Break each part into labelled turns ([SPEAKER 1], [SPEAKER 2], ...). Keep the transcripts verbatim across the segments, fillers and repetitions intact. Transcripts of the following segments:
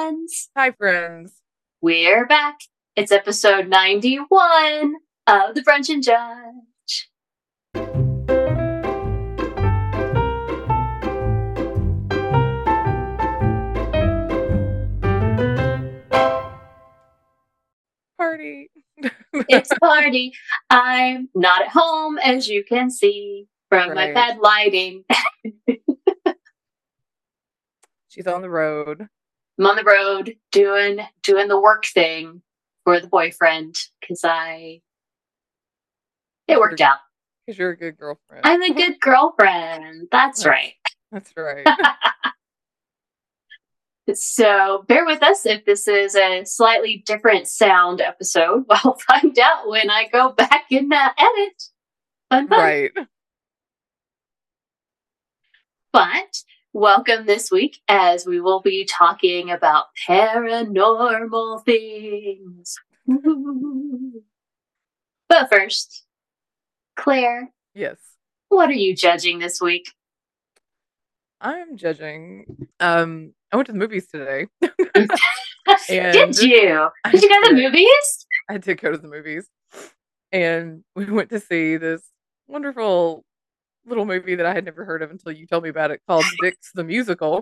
[SPEAKER 1] friends.
[SPEAKER 2] Hi, friends.
[SPEAKER 1] We're back. It's episode ninety-one of The Brunch and Judge.
[SPEAKER 2] Party.
[SPEAKER 1] It's a party. I'm not at home, as you can see from
[SPEAKER 2] Right.
[SPEAKER 1] my bad lighting.
[SPEAKER 2] She's on the road.
[SPEAKER 1] I'm on the road doing doing the work thing for the boyfriend because I it worked
[SPEAKER 2] you're,
[SPEAKER 1] out.
[SPEAKER 2] Because you're a good girlfriend.
[SPEAKER 1] I'm a good girlfriend. That's,
[SPEAKER 2] that's
[SPEAKER 1] right.
[SPEAKER 2] That's right.
[SPEAKER 1] So bear with us if this is a slightly different sound episode. We'll find out when I go back and uh, edit. Fun, fun.
[SPEAKER 2] Right.
[SPEAKER 1] But welcome this week as we will be talking about paranormal things. But first, Claire.
[SPEAKER 2] Yes.
[SPEAKER 1] What are you judging this week?
[SPEAKER 2] I'm judging. Um, I went to the movies today.
[SPEAKER 1] Did you? Did you go to the movies?
[SPEAKER 2] I did go to the movies. And we went to see this wonderful little movie that I had never heard of until you told me about it, called Dix the Musical.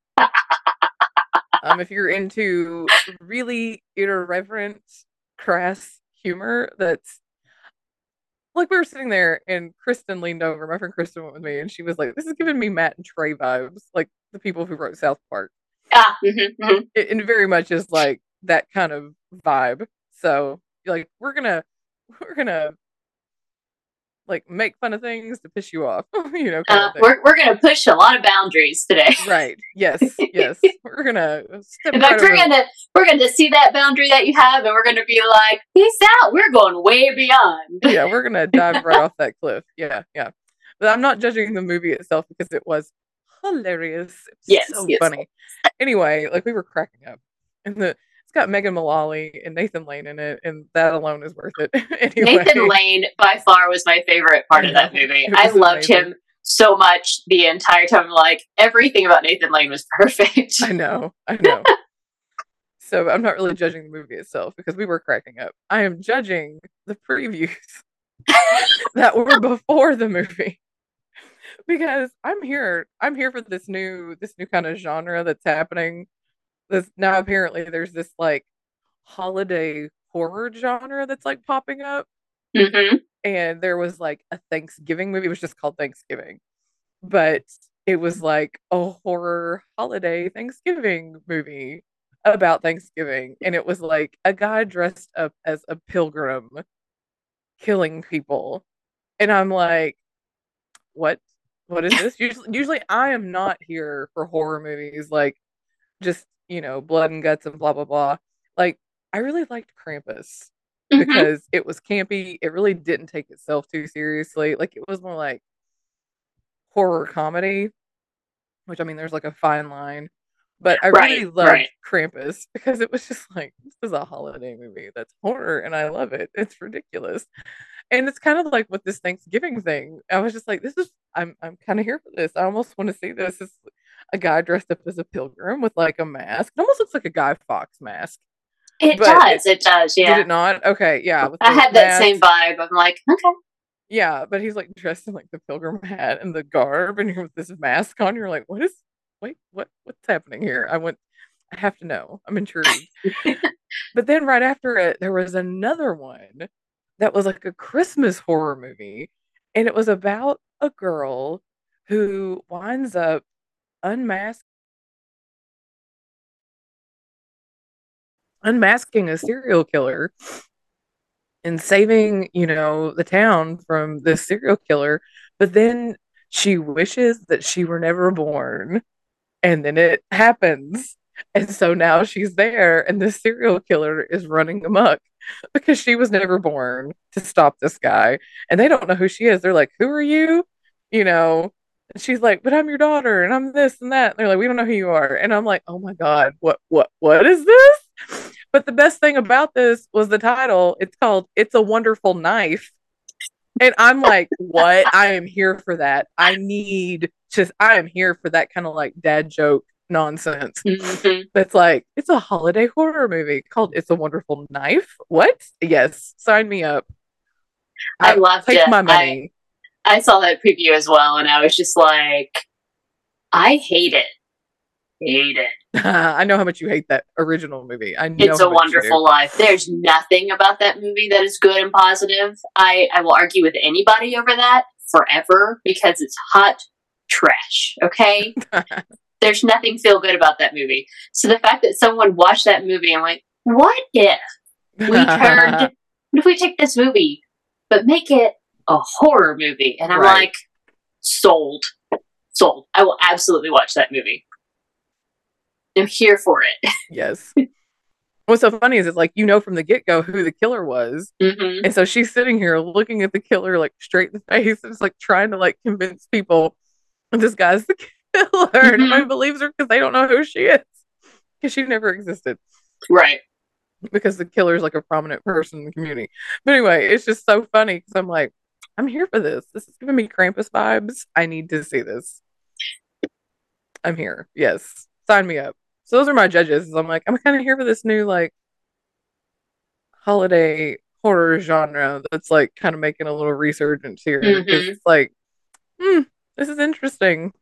[SPEAKER 2] um, if you're into really irreverent, crass humor, that's like, we were sitting there and Kristen leaned over. My friend Kristen went with me, and she was like, "This is giving me Matt and Trey vibes, like the people who wrote South Park."
[SPEAKER 1] Ah, mm-hmm, mm-hmm.
[SPEAKER 2] It, it very much is like that kind of vibe. So, like, we're gonna, we're gonna, like, make fun of things to piss you off, you know. Kind
[SPEAKER 1] Uh,
[SPEAKER 2] of thing.
[SPEAKER 1] we're we're gonna push a lot of boundaries today.
[SPEAKER 2] Right? Yes, yes. We're gonna step
[SPEAKER 1] In
[SPEAKER 2] right
[SPEAKER 1] fact, we're
[SPEAKER 2] over-
[SPEAKER 1] gonna we're gonna see that boundary that you have, and we're gonna be like, "Peace out." We're going way beyond.
[SPEAKER 2] Yeah, we're gonna dive right off that cliff. Yeah, yeah. But I'm not judging the movie itself because it was hilarious. It was
[SPEAKER 1] Yes,
[SPEAKER 2] so
[SPEAKER 1] yes.
[SPEAKER 2] funny. Anyway, like, we were cracking up, and the it's got Megan Mullally and Nathan Lane in it, and that alone is worth it. Anyway,
[SPEAKER 1] Nathan Lane by far was my favorite part
[SPEAKER 2] I
[SPEAKER 1] of that
[SPEAKER 2] know.
[SPEAKER 1] movie.
[SPEAKER 2] It
[SPEAKER 1] I
[SPEAKER 2] was
[SPEAKER 1] loved
[SPEAKER 2] amazing.
[SPEAKER 1] him so much the entire time. Like, everything about Nathan Lane was perfect.
[SPEAKER 2] I know, I know. So I'm not really judging the movie itself because we were cracking up. I am judging the previews that were before the movie. Because I'm here, I'm here for this new, this new kind of genre that's happening. This now apparently there's this like holiday horror genre that's like popping up.
[SPEAKER 1] Mm-hmm.
[SPEAKER 2] And there was like a Thanksgiving movie. It was just called Thanksgiving, but it was like a horror holiday Thanksgiving movie about Thanksgiving, and it was like a guy dressed up as a pilgrim killing people, and I'm like, what? What is this? Usually, usually I am not here for horror movies, like, just, you know, blood and guts and blah blah blah. Like, I really liked Krampus
[SPEAKER 1] Mm-hmm.
[SPEAKER 2] because it was campy. It really didn't take itself too seriously. Like, it was more like horror comedy, which, I mean, there's like a fine line. But I
[SPEAKER 1] Right,
[SPEAKER 2] really loved
[SPEAKER 1] right.
[SPEAKER 2] Krampus because it was just like, this is a holiday movie that's horror, and I love it. It's ridiculous. And it's kind of like with this Thanksgiving thing. I was just like, this is, I'm I'm kind of here for this. I almost want to see this. It's a guy dressed up as a pilgrim with like a mask. It almost looks like a Guy Fawkes mask.
[SPEAKER 1] It
[SPEAKER 2] But
[SPEAKER 1] does. It, does. Yeah.
[SPEAKER 2] Did it not? Okay, yeah. with
[SPEAKER 1] I
[SPEAKER 2] the
[SPEAKER 1] had that
[SPEAKER 2] mask.
[SPEAKER 1] same vibe. I'm like, okay.
[SPEAKER 2] Yeah, but he's like dressed in like the pilgrim hat and the garb, and you're with this mask on. You're like, what is? Wait, what? What's happening here? I went. I have to know. I'm intrigued. But then right after it, there was another one that was like a Christmas horror movie, and it was about a girl who winds up unmasked, unmasking a serial killer and saving, you know, the town from this serial killer. But then she wishes that she were never born, and then it happens. And so now she's there, and this serial killer is running amok because she was never born to stop this guy. And they don't know who she is. They're like, "Who are you?" You know, and she's like, "But I'm your daughter, and I'm this and that." And they're like, "We don't know who you are." And I'm like, "Oh my God, what, what, what is this?" But the best thing about this was the title. It's called It's a Wonderful Knife. And I'm like, what? I am here for that. I need just, I am here for that kind of like dad joke nonsense.
[SPEAKER 1] Mm-hmm.
[SPEAKER 2] That's like, it's a holiday horror movie called It's a Wonderful Knife. What? Yes, sign me up.
[SPEAKER 1] I
[SPEAKER 2] I,
[SPEAKER 1] loved
[SPEAKER 2] take
[SPEAKER 1] it.
[SPEAKER 2] my
[SPEAKER 1] I
[SPEAKER 2] money.
[SPEAKER 1] I saw that preview as well, and I was just like, I hate it. Hate it.
[SPEAKER 2] I know how much you hate that original movie. I know
[SPEAKER 1] It's
[SPEAKER 2] how
[SPEAKER 1] a
[SPEAKER 2] much you do.
[SPEAKER 1] Wonderful Life. There's nothing about that movie that is good and positive. I, I will argue with anybody over that forever because it's hot trash, okay? There's nothing feel good about that movie. So the fact that someone watched that movie, I'm like, what if we turned, what if we take this movie, but make it a horror movie? And I'm
[SPEAKER 2] Right.
[SPEAKER 1] like, sold. Sold. I will absolutely watch that movie. I'm here for it.
[SPEAKER 2] Yes. What's so funny is it's like, you know from the get-go who the killer was.
[SPEAKER 1] Mm-hmm.
[SPEAKER 2] And so she's sitting here looking at the killer like straight in the face and just like trying to like convince people this guy's the killer.
[SPEAKER 1] Mm-hmm.
[SPEAKER 2] Nobody believes her because they don't know who she is. Because she never existed.
[SPEAKER 1] Right.
[SPEAKER 2] Because the killer's like a prominent person in the community. But anyway, it's just so funny because I'm like, I'm here for this. This is giving me Krampus vibes. I need to see this. I'm here. Yes. Sign me up. So those are my judges. I'm like, I'm kind of here for this new like holiday horror genre that's like kind of making a little resurgence here.
[SPEAKER 1] Mm-hmm.
[SPEAKER 2] Because it's like, hmm, this is interesting.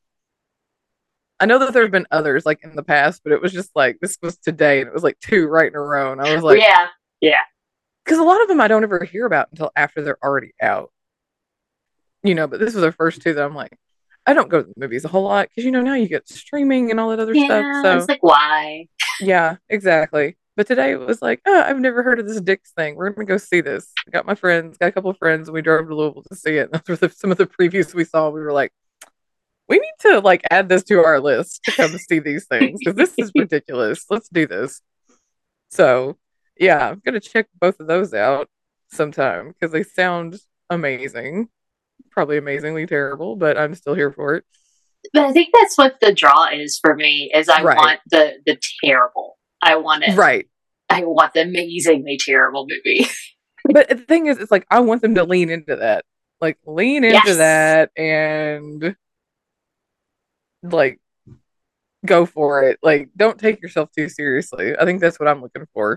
[SPEAKER 2] I know that there have been others like in the past, but it was just like this was today, and it was like two right in a row, and I was like,
[SPEAKER 1] yeah, yeah.
[SPEAKER 2] Because a lot of them I don't ever hear about until after they're already out, you know. But this was the first two that I'm like, I don't go to the movies a whole lot because you know now you get streaming and all that other
[SPEAKER 1] yeah,
[SPEAKER 2] stuff. So
[SPEAKER 1] it's like why?
[SPEAKER 2] Yeah, exactly. But today it was like, oh, I've never heard of this Dix thing. We're gonna go see this. I got my friends, got a couple of friends, and we drove to Louisville to see it. And those were the, some of the previews we saw. We were like, we need to like add this to our list to come see these things because this is ridiculous. Let's do this. So yeah, I'm gonna check both of those out sometime because they sound amazing. Probably amazingly terrible, but I'm still here for it.
[SPEAKER 1] But I think that's what the draw is for me. Is I
[SPEAKER 2] Right.
[SPEAKER 1] want the the terrible. I want it.
[SPEAKER 2] Right.
[SPEAKER 1] I want the amazingly terrible movie.
[SPEAKER 2] But the thing is, it's like I want them to lean into that. Like lean into
[SPEAKER 1] Yes.
[SPEAKER 2] that and like go for it. Like don't take yourself too seriously. I think that's what I'm looking for.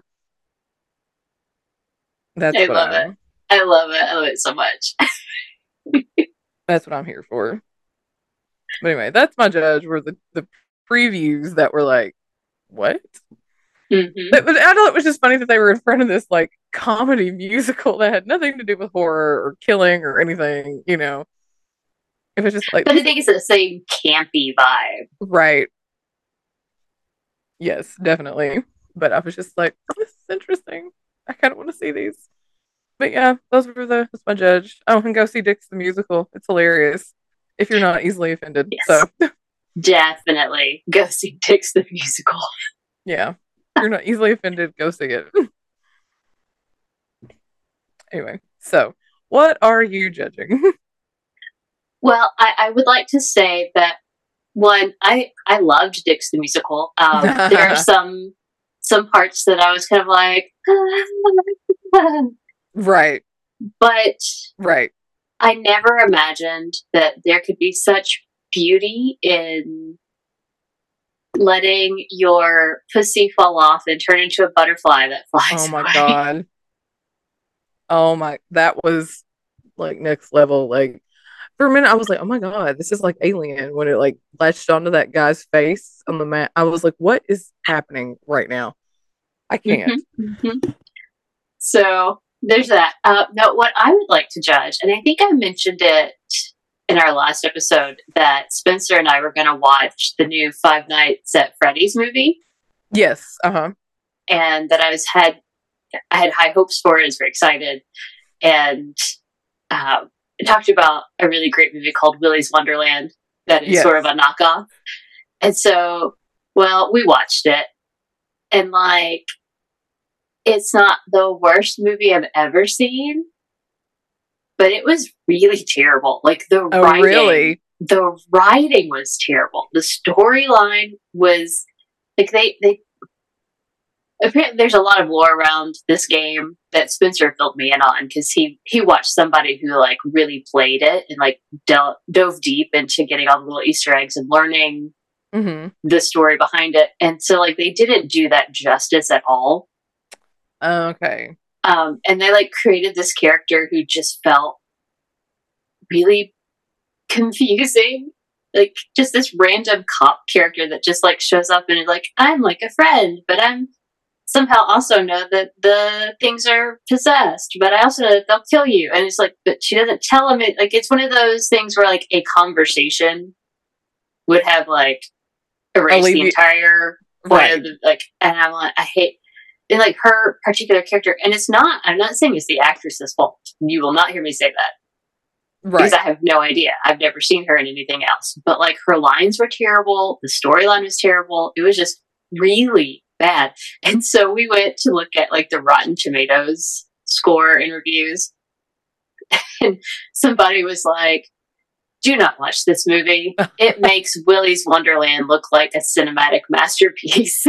[SPEAKER 2] That's
[SPEAKER 1] I
[SPEAKER 2] what
[SPEAKER 1] love
[SPEAKER 2] I'm,
[SPEAKER 1] it. I love it. I love it so much.
[SPEAKER 2] That's what I'm here for. But anyway, that's my judge. Were the the previews that were like, what?
[SPEAKER 1] Mm-hmm.
[SPEAKER 2] It was, I thought it was just funny that they were in front of this like comedy musical that had nothing to do with horror or killing or anything. You know, it was just like,
[SPEAKER 1] But I think it's the same campy vibe.
[SPEAKER 2] right. Yes, definitely. But I was just like, oh, this is interesting. I kind of want to see these. But yeah, those were the that's my judge. Oh, and go see Dix the musical. It's hilarious if you're not easily offended.
[SPEAKER 1] Yes.
[SPEAKER 2] So
[SPEAKER 1] Definitely go see Dix the musical.
[SPEAKER 2] yeah, if you're not easily offended, go see it. Anyway, so what are you judging?
[SPEAKER 1] Well, I, I would like to say that one, I I loved Dix the musical. Um, there are some some parts that I was kind of like,
[SPEAKER 2] Right,
[SPEAKER 1] but
[SPEAKER 2] right.
[SPEAKER 1] I never imagined that there could be such beauty in letting your pussy fall off and turn into a butterfly that flies
[SPEAKER 2] Oh my
[SPEAKER 1] away.
[SPEAKER 2] god. Oh my, that was like next level. Like for a minute, I was like, oh my god, this is like Alien when it like latched onto that guy's face on the mat. I was like, what is happening right now? I can't.
[SPEAKER 1] Mm-hmm, mm-hmm. So there's that. Uh, now, what I would like to judge, and I think I mentioned it in our last episode, that Spencer and I were going to watch the new Five Nights at Freddy's movie,
[SPEAKER 2] Yes. Uh huh.
[SPEAKER 1] and that I was had I had high hopes for it. I was very excited, and um, it talked about a really great movie called Willy's Wonderland that is
[SPEAKER 2] Yes.
[SPEAKER 1] sort of a knockoff. And so, well, we watched it, and like, it's not the worst movie I've ever seen, but it was really terrible. Like the
[SPEAKER 2] Oh,
[SPEAKER 1] writing,
[SPEAKER 2] really?
[SPEAKER 1] the writing was terrible. The storyline was like they they. Apparently, there's a lot of lore around this game that Spencer filled me in on because he he watched somebody who like really played it and like del- dove deep into getting all the little Easter eggs and learning
[SPEAKER 2] Mm-hmm.
[SPEAKER 1] the story behind it. And so like they didn't do that justice at all.
[SPEAKER 2] Okay.
[SPEAKER 1] Um, and they like created this character who just felt really confusing. Like just this random cop character that just like shows up and is like, I'm like a friend, but I'm somehow also know that the things are possessed, but I also know that they'll kill you. And it's like, but she doesn't tell him it. Like it's one of those things where like a conversation would have like erased the
[SPEAKER 2] Allevi-
[SPEAKER 1] entire point
[SPEAKER 2] Right.
[SPEAKER 1] of the, like, and I'm like, I hate, and like her particular character, and it's not, I'm not saying it's the actress's fault. You will not hear me say that. Because
[SPEAKER 2] Right.
[SPEAKER 1] I have no idea. I've never seen her in anything else. But like her lines were terrible. The storyline was terrible. It was just really bad. And so we went to look at like the Rotten Tomatoes score and reviews. And somebody was like, do not watch this movie. It makes Willy's Wonderland look like a cinematic masterpiece.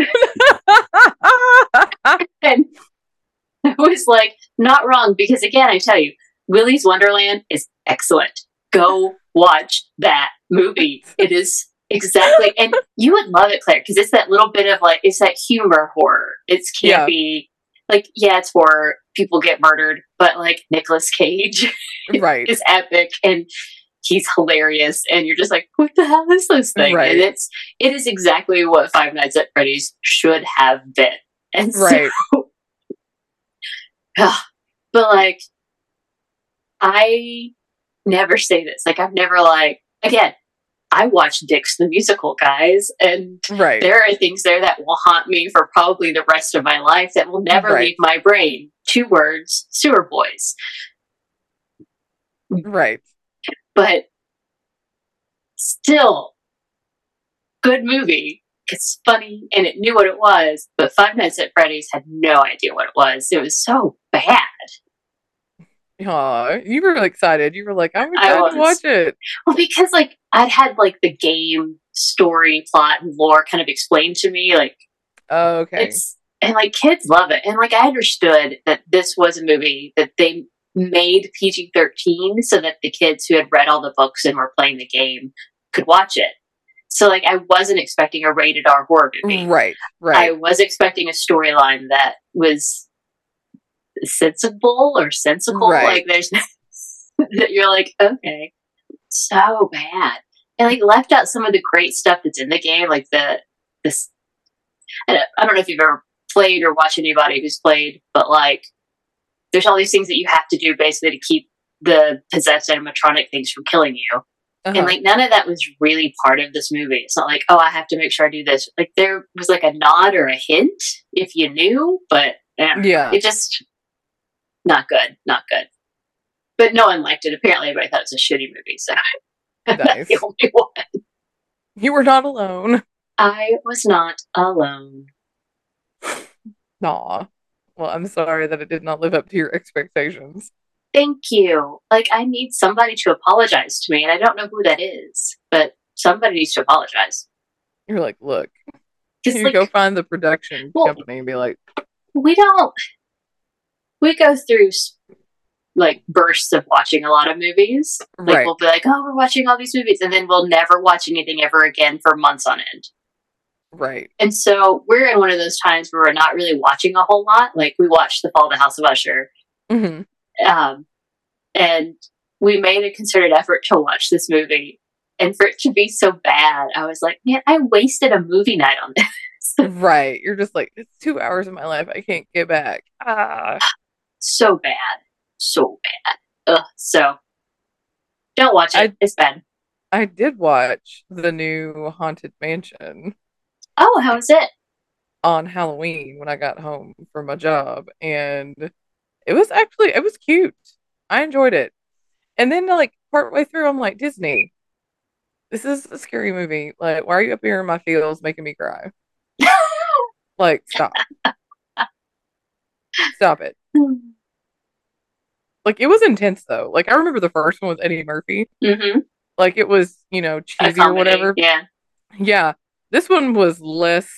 [SPEAKER 1] And I was like, not wrong. Because again, I tell you, Willy's Wonderland is excellent. Go watch that movie. It is exactly, and you would love it, Claire, because it's that little bit of like, it's that humor horror. It's campy. Yeah. Like, yeah, it's horror. People get murdered, but like Nicolas Cage
[SPEAKER 2] Right.
[SPEAKER 1] is epic and he's hilarious. And you're just like, what the hell is this thing?
[SPEAKER 2] Right.
[SPEAKER 1] And it's, it is exactly what Five Nights at Freddy's should have been. And
[SPEAKER 2] right.
[SPEAKER 1] So, but like, I never say this. Like, I've never, like, again, I watch Dix the Musical, guys, and
[SPEAKER 2] right.
[SPEAKER 1] there are things there that will haunt me for probably the rest of my life that will never
[SPEAKER 2] right.
[SPEAKER 1] leave my brain. Two words, Sewer Boys.
[SPEAKER 2] Right.
[SPEAKER 1] But still, good movie. It's funny, and it knew what it was, but Five Nights at Freddy's had no idea what it was. It was so bad.
[SPEAKER 2] Aw, you were excited. You were like, I'm excited to watch it.
[SPEAKER 1] Well, because like I'd had like the game story, plot, and lore kind of explained to me. Like,
[SPEAKER 2] oh, okay,
[SPEAKER 1] it's and like kids love it, and like I understood that this was a movie that they made P G thirteen so that the kids who had read all the books and were playing the game could watch it. So like I wasn't expecting a rated R horror movie.
[SPEAKER 2] Right, right.
[SPEAKER 1] I was expecting a storyline that was sensible or sensible.
[SPEAKER 2] Right.
[SPEAKER 1] Like there's that you're like, okay, so bad. And like left out some of the great stuff that's in the game, like the this I don't know if you've ever played or watched anybody who's played, but like there's all these things that you have to do basically to keep the possessed animatronic things from killing you. Uh-huh. And like none of that was really part of this movie. It's not like, oh, I have to make sure I do this. Like there was like a nod or a hint if you knew, but yeah,
[SPEAKER 2] yeah.
[SPEAKER 1] it just not good, not good. But no one liked it. Apparently, everybody thought it was a shitty movie. So
[SPEAKER 2] nice.
[SPEAKER 1] That's the only one.
[SPEAKER 2] You were not alone.
[SPEAKER 1] I was not alone.
[SPEAKER 2] Aw. Well, I'm sorry that it did not live up to your expectations.
[SPEAKER 1] Thank you. Like, I need somebody to apologize to me, and I don't know who that is, but somebody needs to apologize.
[SPEAKER 2] You're like, look, you
[SPEAKER 1] like,
[SPEAKER 2] go find the production well, company and be like,
[SPEAKER 1] we don't. We go through like bursts of watching a lot of movies. Like
[SPEAKER 2] right.
[SPEAKER 1] we'll be like, oh, we're watching all these movies, and then we'll never watch anything ever again for months on end.
[SPEAKER 2] Right.
[SPEAKER 1] And so we're in one of those times where we're not really watching a whole lot. Like we watched The Fall of the House of Usher.
[SPEAKER 2] Mm-hmm.
[SPEAKER 1] Um, and we made a concerted effort to watch this movie. And for it to be so bad, I was like, man, I wasted a movie night on this.
[SPEAKER 2] Right. You're just like, it's two hours of my life I can't get back. Ah.
[SPEAKER 1] So bad. So bad. Ugh. So don't watch it. I, it's bad.
[SPEAKER 2] I did watch the new Haunted Mansion.
[SPEAKER 1] Oh, how was it?
[SPEAKER 2] On Halloween when I got home from my job. And it was actually, it was cute. I enjoyed it. And then like partway through, I'm like, Disney, this is a scary movie. Like, why are you up here in my feels making me cry? Like, stop. Stop it. Like, it was intense, though. Like, I remember the first one with Eddie Murphy.
[SPEAKER 1] Mm-hmm.
[SPEAKER 2] Like, it was, you know, cheesy or whatever.
[SPEAKER 1] Yeah.
[SPEAKER 2] Yeah. This one was less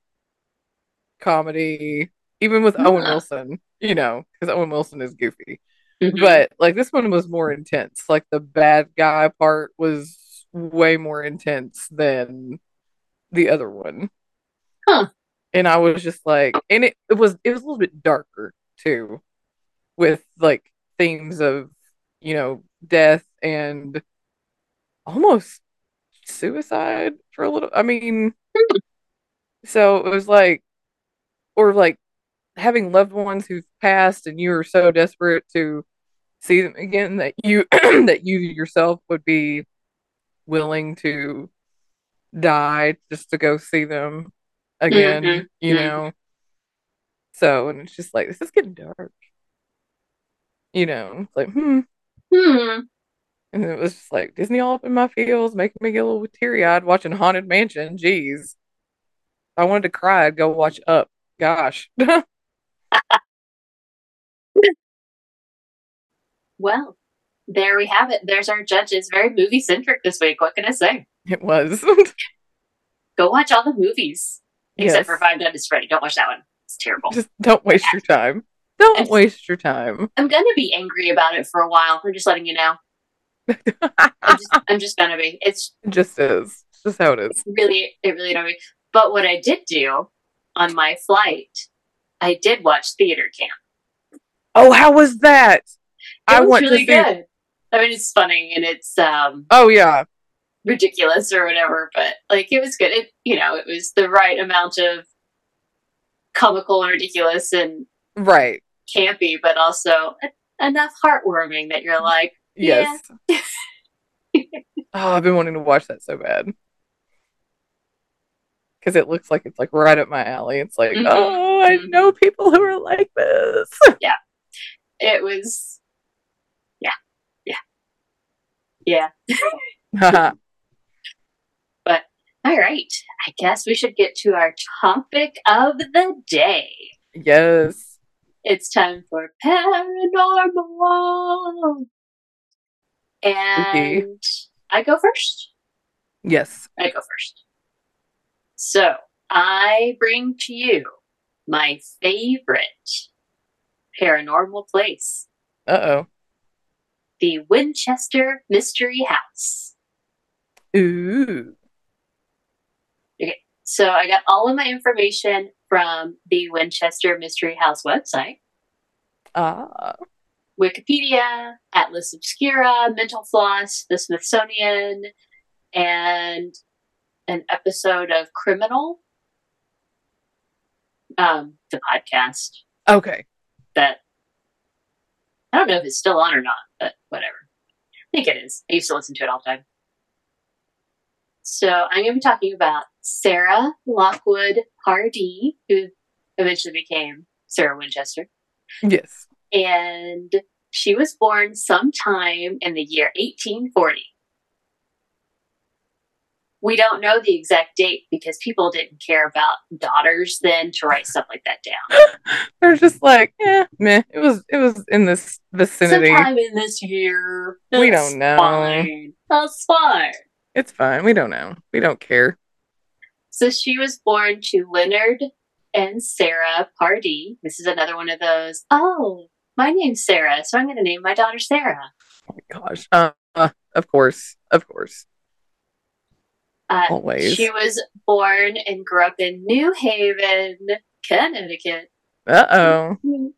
[SPEAKER 2] comedy, even with uh. Owen Wilson, you know, because Owen Wilson is goofy. Mm-hmm. But, like, this one was more intense. Like, the bad guy part was way more intense than the other one.
[SPEAKER 1] Huh.
[SPEAKER 2] And I was just like, and it, it was it was a little bit darker too, with like themes of, you know, death and almost suicide for a little. I mean, so it was like, or like having loved ones who've passed and you are so desperate to see them again that you that you yourself would be willing to die just to go see them
[SPEAKER 1] Mm-hmm.
[SPEAKER 2] again, you
[SPEAKER 1] Mm-hmm.
[SPEAKER 2] know. So, and it's just like, this is getting dark, you know. It's like, hmm.
[SPEAKER 1] Hmm.
[SPEAKER 2] And it was just like Disney all up in my feels, making me get a little teary eyed watching Haunted Mansion. Jeez. If I wanted to cry, I'd go watch Up. Gosh.
[SPEAKER 1] Well, there we have it. There's our judges. Very movie centric this week. What can I say?
[SPEAKER 2] It was.
[SPEAKER 1] Go watch all the movies.
[SPEAKER 2] Yes.
[SPEAKER 1] Except for Five Nights at Freddy. Don't watch that one. It's terrible.
[SPEAKER 2] Just don't waste your time. Don't just, waste your time.
[SPEAKER 1] I'm gonna be angry about it for a while. I'm just letting you know. I'm, just, I'm just gonna be. It's
[SPEAKER 2] it just is. It's just how it is.
[SPEAKER 1] Really, it really don't be. But what I did do on my flight, I did watch Theater Camp.
[SPEAKER 2] Oh, how was that?
[SPEAKER 1] It
[SPEAKER 2] I
[SPEAKER 1] was
[SPEAKER 2] want
[SPEAKER 1] really
[SPEAKER 2] to see...
[SPEAKER 1] good. I mean, it's funny and it's um.
[SPEAKER 2] Oh yeah.
[SPEAKER 1] Ridiculous or whatever, but like it was good. It, you know, it was the right amount of comical and ridiculous and
[SPEAKER 2] right
[SPEAKER 1] campy, but also enough heartwarming that you're like,
[SPEAKER 2] yes.
[SPEAKER 1] Yeah.
[SPEAKER 2] Oh, I've been wanting to watch that so bad because it looks like it's like right up my alley. It's like, mm-hmm. oh, I mm-hmm. know people who are like this.
[SPEAKER 1] Yeah, it was. Yeah, yeah, yeah. But all right, I guess we should get to our topic of the day.
[SPEAKER 2] Yes.
[SPEAKER 1] It's time for paranormal. And okay. I go first?
[SPEAKER 2] Yes.
[SPEAKER 1] I go first. So I bring to you my favorite paranormal place.
[SPEAKER 2] Uh-oh.
[SPEAKER 1] The Winchester Mystery House.
[SPEAKER 2] Ooh.
[SPEAKER 1] Okay, so I got all of my information from the Winchester Mystery House website.
[SPEAKER 2] Ah.
[SPEAKER 1] Wikipedia, Atlas Obscura, Mental Floss, the Smithsonian, and an episode of Criminal, um, the podcast.
[SPEAKER 2] Okay.
[SPEAKER 1] That, I don't know if it's still on or not, but whatever. I think it is. I used to listen to it all the time. So I'm going to be talking about Sarah Lockwood Pardee, who eventually became Sarah Winchester.
[SPEAKER 2] Yes.
[SPEAKER 1] And she was born sometime in the year eighteen forty. We don't know the exact date because people didn't care about daughters then to write stuff like that down.
[SPEAKER 2] They're just like, eh, meh. It was it was in this vicinity.
[SPEAKER 1] Sometime in this year.
[SPEAKER 2] We don't know.
[SPEAKER 1] Fine. That's fine.
[SPEAKER 2] It's fine. We don't know. We don't care.
[SPEAKER 1] So she was born to Leonard and Sarah Pardee. This is another one of those, oh, my name's Sarah, so I'm going to name my daughter Sarah.
[SPEAKER 2] Oh my gosh. Uh, uh, of course. Of course.
[SPEAKER 1] Uh,
[SPEAKER 2] Always.
[SPEAKER 1] She was born and grew up in New Haven, Connecticut.
[SPEAKER 2] Uh-oh.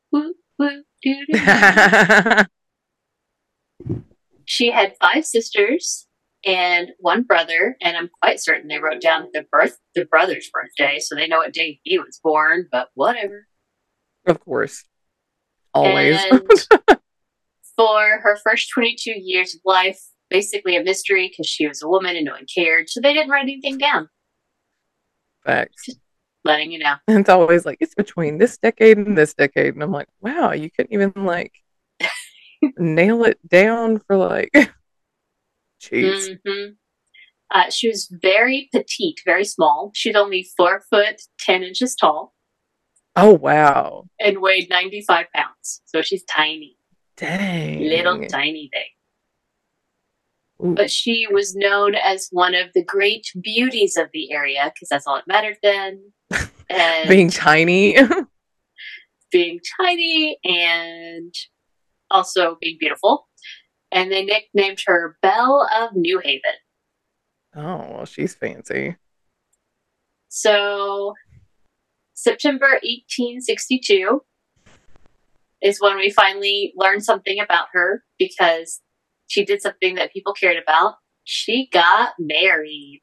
[SPEAKER 1] She had five sisters and one brother, and I'm quite certain they wrote down the birth, the brother's birthday, so they know what day he was born, but whatever.
[SPEAKER 2] Of course. Always.
[SPEAKER 1] And for her first twenty-two years of life, basically a mystery because she was a woman and no one cared, so they didn't write anything down.
[SPEAKER 2] Facts.
[SPEAKER 1] Just letting you know.
[SPEAKER 2] And it's always like, it's between this decade and this decade, and I'm like, wow, you couldn't even like nail it down for like... Jeez.
[SPEAKER 1] Mm-hmm. Uh, she was very petite, very small. She's only four foot ten inches tall.
[SPEAKER 2] Oh wow!
[SPEAKER 1] And weighed ninety-five pounds. So she's tiny.
[SPEAKER 2] Dang,
[SPEAKER 1] little tiny thing.
[SPEAKER 2] Ooh.
[SPEAKER 1] But she was known as one of the great beauties of the area because that's all that mattered then. And
[SPEAKER 2] being tiny,
[SPEAKER 1] being tiny, and also being beautiful. And they nicknamed her Belle of New Haven.
[SPEAKER 2] Oh, well, she's fancy.
[SPEAKER 1] So September eighteen sixty-two is when we finally learned something about her because she did something that people cared about. She got married.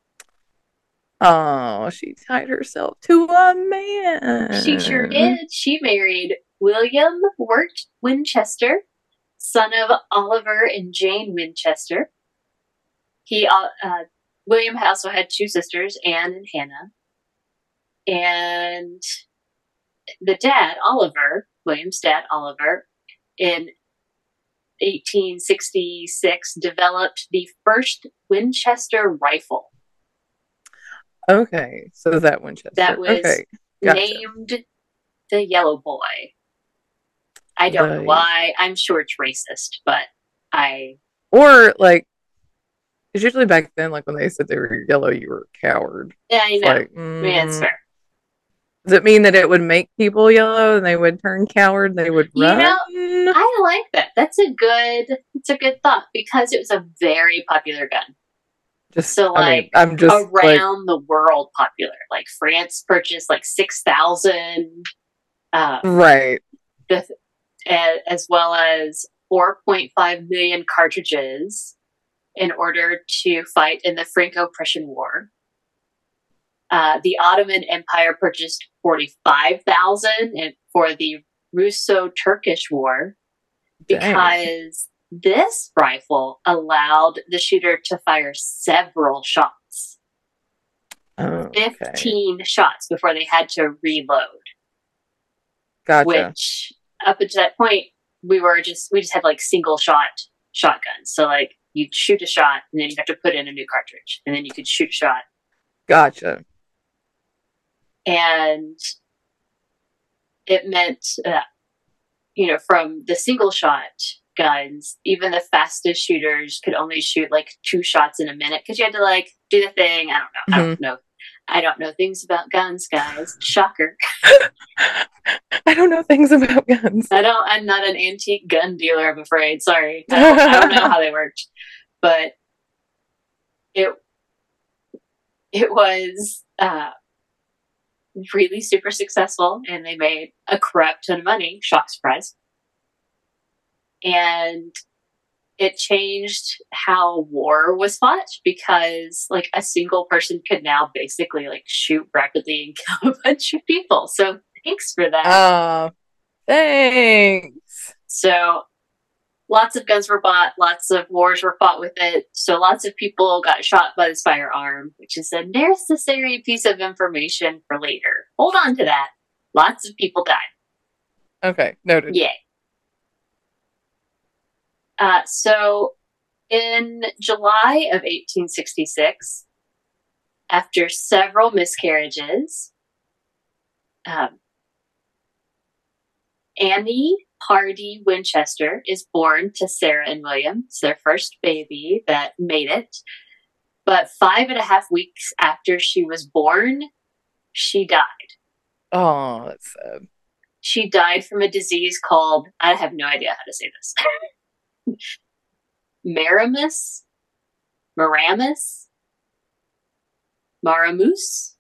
[SPEAKER 2] Oh, she tied herself to a man.
[SPEAKER 1] She sure did. She married William Wirt Winchester, son of Oliver and Jane Winchester. He, uh, uh, William also had two sisters, Anne and Hannah. And the dad, Oliver, William's dad, Oliver, in eighteen sixty-six developed the first Winchester rifle.
[SPEAKER 2] Okay, so that Winchester.
[SPEAKER 1] That was
[SPEAKER 2] okay, gotcha.
[SPEAKER 1] named the Yellow Boy. I don't the... know why. I'm sure it's racist, but I...
[SPEAKER 2] Or, like, it's usually back then, like, when they said they were yellow, you were a coward.
[SPEAKER 1] Yeah, I know.
[SPEAKER 2] Like, mm,
[SPEAKER 1] yeah, it's fair.
[SPEAKER 2] Does it mean that it would make people yellow and they would turn coward and they would run?
[SPEAKER 1] You know, I like that. That's a good, it's a good thought because it was a very popular gun.
[SPEAKER 2] Just
[SPEAKER 1] so, like,
[SPEAKER 2] I mean, I'm just
[SPEAKER 1] around
[SPEAKER 2] like,
[SPEAKER 1] the world popular. Like, France purchased like six thousand, um,
[SPEAKER 2] right,
[SPEAKER 1] the, uh, as well as four point five million cartridges in order to fight in the Franco-Prussian War. Uh, the Ottoman Empire purchased forty-five thousand for the Russo-Turkish War because Dang. This rifle allowed the shooter to fire several shots.
[SPEAKER 2] Oh,
[SPEAKER 1] fifteen okay. shots before they had to reload.
[SPEAKER 2] Gotcha.
[SPEAKER 1] Which, up until that point, we were just, we just had like single shot shotguns. So, like, you'd shoot a shot and then you have to put in a new cartridge and then you could shoot a shot.
[SPEAKER 2] Gotcha.
[SPEAKER 1] And it meant, uh, you know, from the single shot guns, even the fastest shooters could only shoot like two shots in a minute because you had to like do the thing. I don't know.
[SPEAKER 2] Mm-hmm.
[SPEAKER 1] I don't know. I don't know things about guns, guys. Shocker.
[SPEAKER 2] I don't know things about guns.
[SPEAKER 1] I don't. I'm not an antique gun dealer. I'm afraid. Sorry. I don't, I don't know how they worked, but it it was. Uh, really super successful and they made a crap ton of money. Shock surprise. And it changed how war was fought because like a single person could now basically like shoot rapidly and kill a bunch of people. So thanks for that.
[SPEAKER 2] Oh, thanks.
[SPEAKER 1] So lots of guns were bought, lots of wars were fought with it. So lots of people got shot by this firearm, which is a necessary piece of information for later. Hold on to that. Lots of people died.
[SPEAKER 2] Okay, noted.
[SPEAKER 1] Yay. Uh, so in July of eighteen sixty-six, after several miscarriages, um, Annie Hardy Winchester is born to Sarah and William. It's their first baby that made it. But five and a half weeks after she was born, she died.
[SPEAKER 2] Oh, that's sad.
[SPEAKER 1] She died from a disease called, I have no idea how to say this. Maramus? Maramus? Maramus?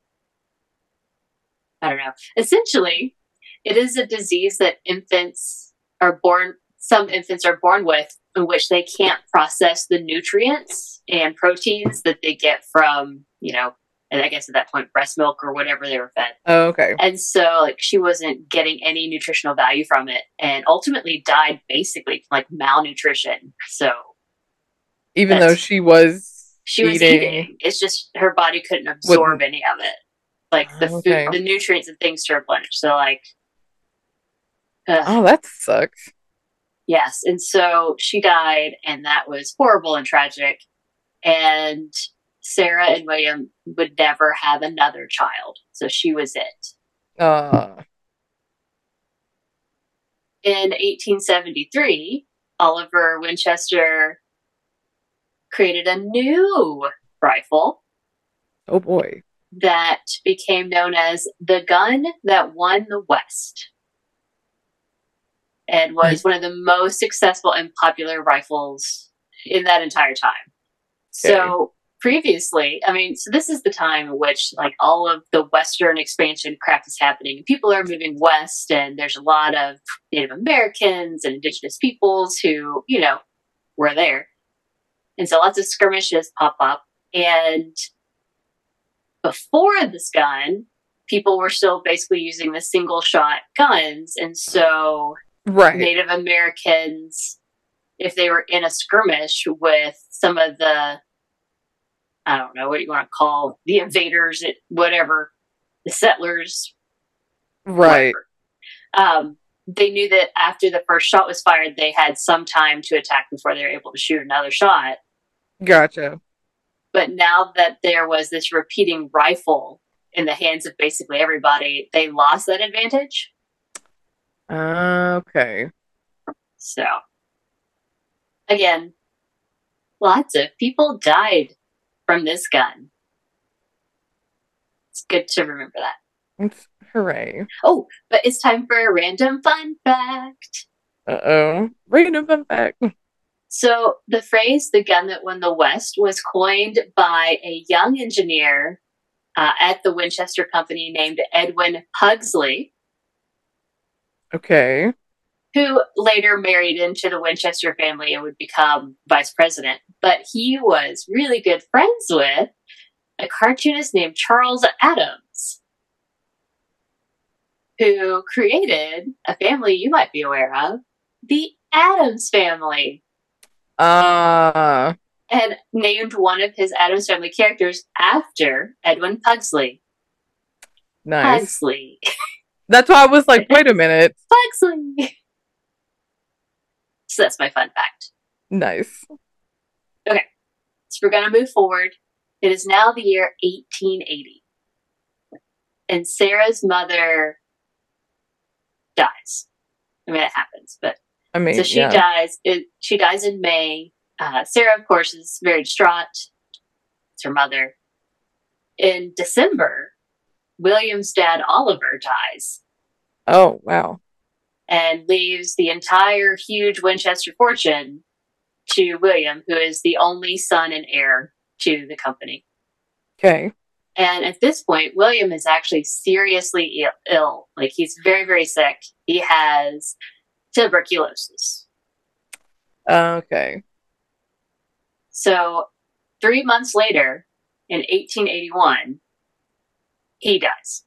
[SPEAKER 1] I don't know. Essentially, it is a disease that infants are born, some infants are born with, in which they can't process the nutrients and proteins that they get from, you know, and I guess at that point, breast milk or whatever they were fed.
[SPEAKER 2] Oh, okay.
[SPEAKER 1] And so, like, she wasn't getting any nutritional value from it and ultimately died basically from, like, malnutrition. So.
[SPEAKER 2] Even though she was
[SPEAKER 1] She eating, was eating. It's just her body couldn't absorb any of it. Like, the
[SPEAKER 2] okay.
[SPEAKER 1] food, the nutrients and things to replenish. So, like.
[SPEAKER 2] Ugh. Oh, that sucks.
[SPEAKER 1] Yes. And so she died, and that was horrible and tragic. And Sarah and William would never have another child. So she was it.
[SPEAKER 2] Uh.
[SPEAKER 1] In eighteen seventy-three, Oliver Winchester created a new rifle.
[SPEAKER 2] Oh boy.
[SPEAKER 1] That became known as the gun that won the West. And was one of the most successful and popular rifles in that entire time. Okay. So previously, I mean, so this is the time in which like all of the Western expansion crap is happening. People are moving west, and there's a lot of Native Americans and indigenous peoples who, you know, were there. And so lots of skirmishes pop up. And before this gun, people were still basically using the single shot guns. And so
[SPEAKER 2] right.
[SPEAKER 1] Native Americans, if they were in a skirmish with some of the, I don't know what you want to call the invaders, it, whatever, the settlers,
[SPEAKER 2] right?
[SPEAKER 1] Um, they knew that after the first shot was fired, they had some time to attack before they were able to shoot another shot.
[SPEAKER 2] Gotcha.
[SPEAKER 1] But now that there was this repeating rifle in the hands of basically everybody, they lost that advantage.
[SPEAKER 2] Uh, okay.
[SPEAKER 1] So, again, lots of people died from this gun. It's good to remember that.
[SPEAKER 2] It's, hooray.
[SPEAKER 1] Oh, but it's time for a random fun fact.
[SPEAKER 2] Uh-oh. Random fun fact.
[SPEAKER 1] So the phrase, the gun that won the West, was coined by a young engineer uh, at the Winchester Company named Edwin Pugsley.
[SPEAKER 2] Okay.
[SPEAKER 1] Who later married into the Winchester family and would become vice president. But he was really good friends with a cartoonist named Charles Addams, who created a family you might be aware of, the Addams Family.
[SPEAKER 2] Ah. Uh,
[SPEAKER 1] and named one of his Addams Family characters after Edwin Pugsley.
[SPEAKER 2] Nice.
[SPEAKER 1] Pugsley.
[SPEAKER 2] That's why I was like, wait a minute.
[SPEAKER 1] Pugsley. So that's my fun fact.
[SPEAKER 2] Nice.
[SPEAKER 1] Okay. So we're going to move forward. It is now the year eighteen eighty. And Sarah's mother dies. I mean, it happens, but
[SPEAKER 2] I mean,
[SPEAKER 1] so she
[SPEAKER 2] yeah.
[SPEAKER 1] dies. It, she dies in May. Uh, Sarah, of course, is very distraught. It's her mother. In December, William's dad, Oliver, dies.
[SPEAKER 2] Oh, wow.
[SPEAKER 1] And leaves the entire huge Winchester fortune to William, who is the only son and heir to the company.
[SPEAKER 2] Okay.
[SPEAKER 1] And at this point, William is actually seriously ill. Like, he's very, very sick. He has tuberculosis.
[SPEAKER 2] Okay.
[SPEAKER 1] So, three months later, in eighteen eighty-one, he dies.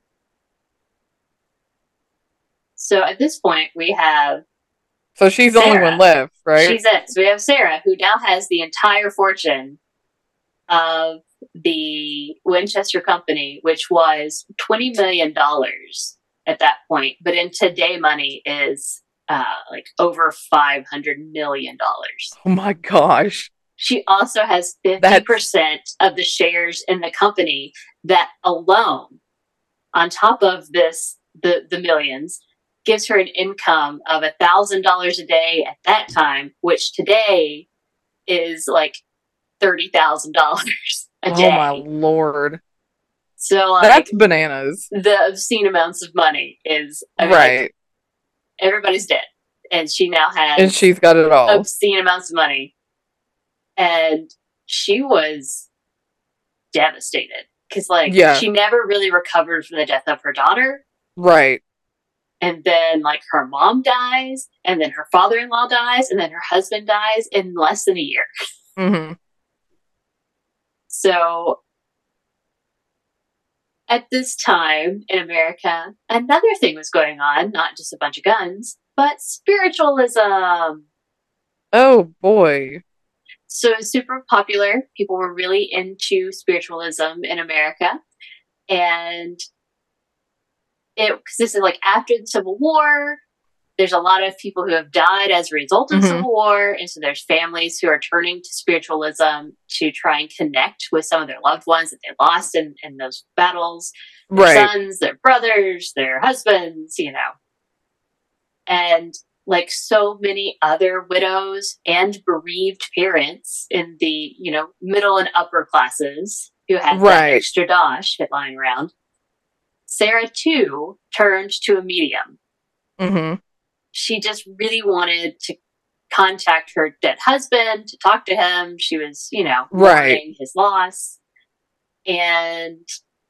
[SPEAKER 1] So, at this point, we have...
[SPEAKER 2] So, she's the only one left, right?
[SPEAKER 1] She's it. So, we have Sarah, who now has the entire fortune of the Winchester Company, which was twenty million dollars at that point. But in today money is uh, like over five hundred million dollars.
[SPEAKER 2] Oh, my gosh.
[SPEAKER 1] She also has fifty percent That's... of the shares in the company that alone, on top of this, the, the millions, gives her an income of one thousand dollars a day at that time, which today is like thirty thousand dollars a day.
[SPEAKER 2] Oh, my Lord.
[SPEAKER 1] So, like,
[SPEAKER 2] that's bananas.
[SPEAKER 1] The obscene amounts of money is, I mean,
[SPEAKER 2] right.
[SPEAKER 1] Like, everybody's dead. And she now has...
[SPEAKER 2] And she's got it all.
[SPEAKER 1] Obscene amounts of money. And she was devastated. Because, like,
[SPEAKER 2] yeah.
[SPEAKER 1] she never really recovered from the death of her daughter.
[SPEAKER 2] Right.
[SPEAKER 1] And then, like, her mom dies. And then her father-in-law dies. And then her husband dies in less than a year.
[SPEAKER 2] Mm-hmm.
[SPEAKER 1] So, at this time in America, another thing was going on. Not just a bunch of guns, but spiritualism.
[SPEAKER 2] Oh, boy.
[SPEAKER 1] So, it was super popular. People were really into spiritualism in America. And it, because this is like after the Civil War, there's a lot of people who have died as a result of the mm-hmm. Civil War. And so there's families who are turning to spiritualism to try and connect with some of their loved ones that they lost in, in those battles. Their
[SPEAKER 2] right.
[SPEAKER 1] sons, their brothers, their husbands, you know. And like so many other widows and bereaved parents in the, you know, middle and upper classes who had right. that extra dosh lying around, Sarah, too, turned to a medium.
[SPEAKER 2] Mm-hmm.
[SPEAKER 1] She just really wanted to contact her dead husband to talk to him. She was, you know,
[SPEAKER 2] Right.
[SPEAKER 1] mourning his loss. And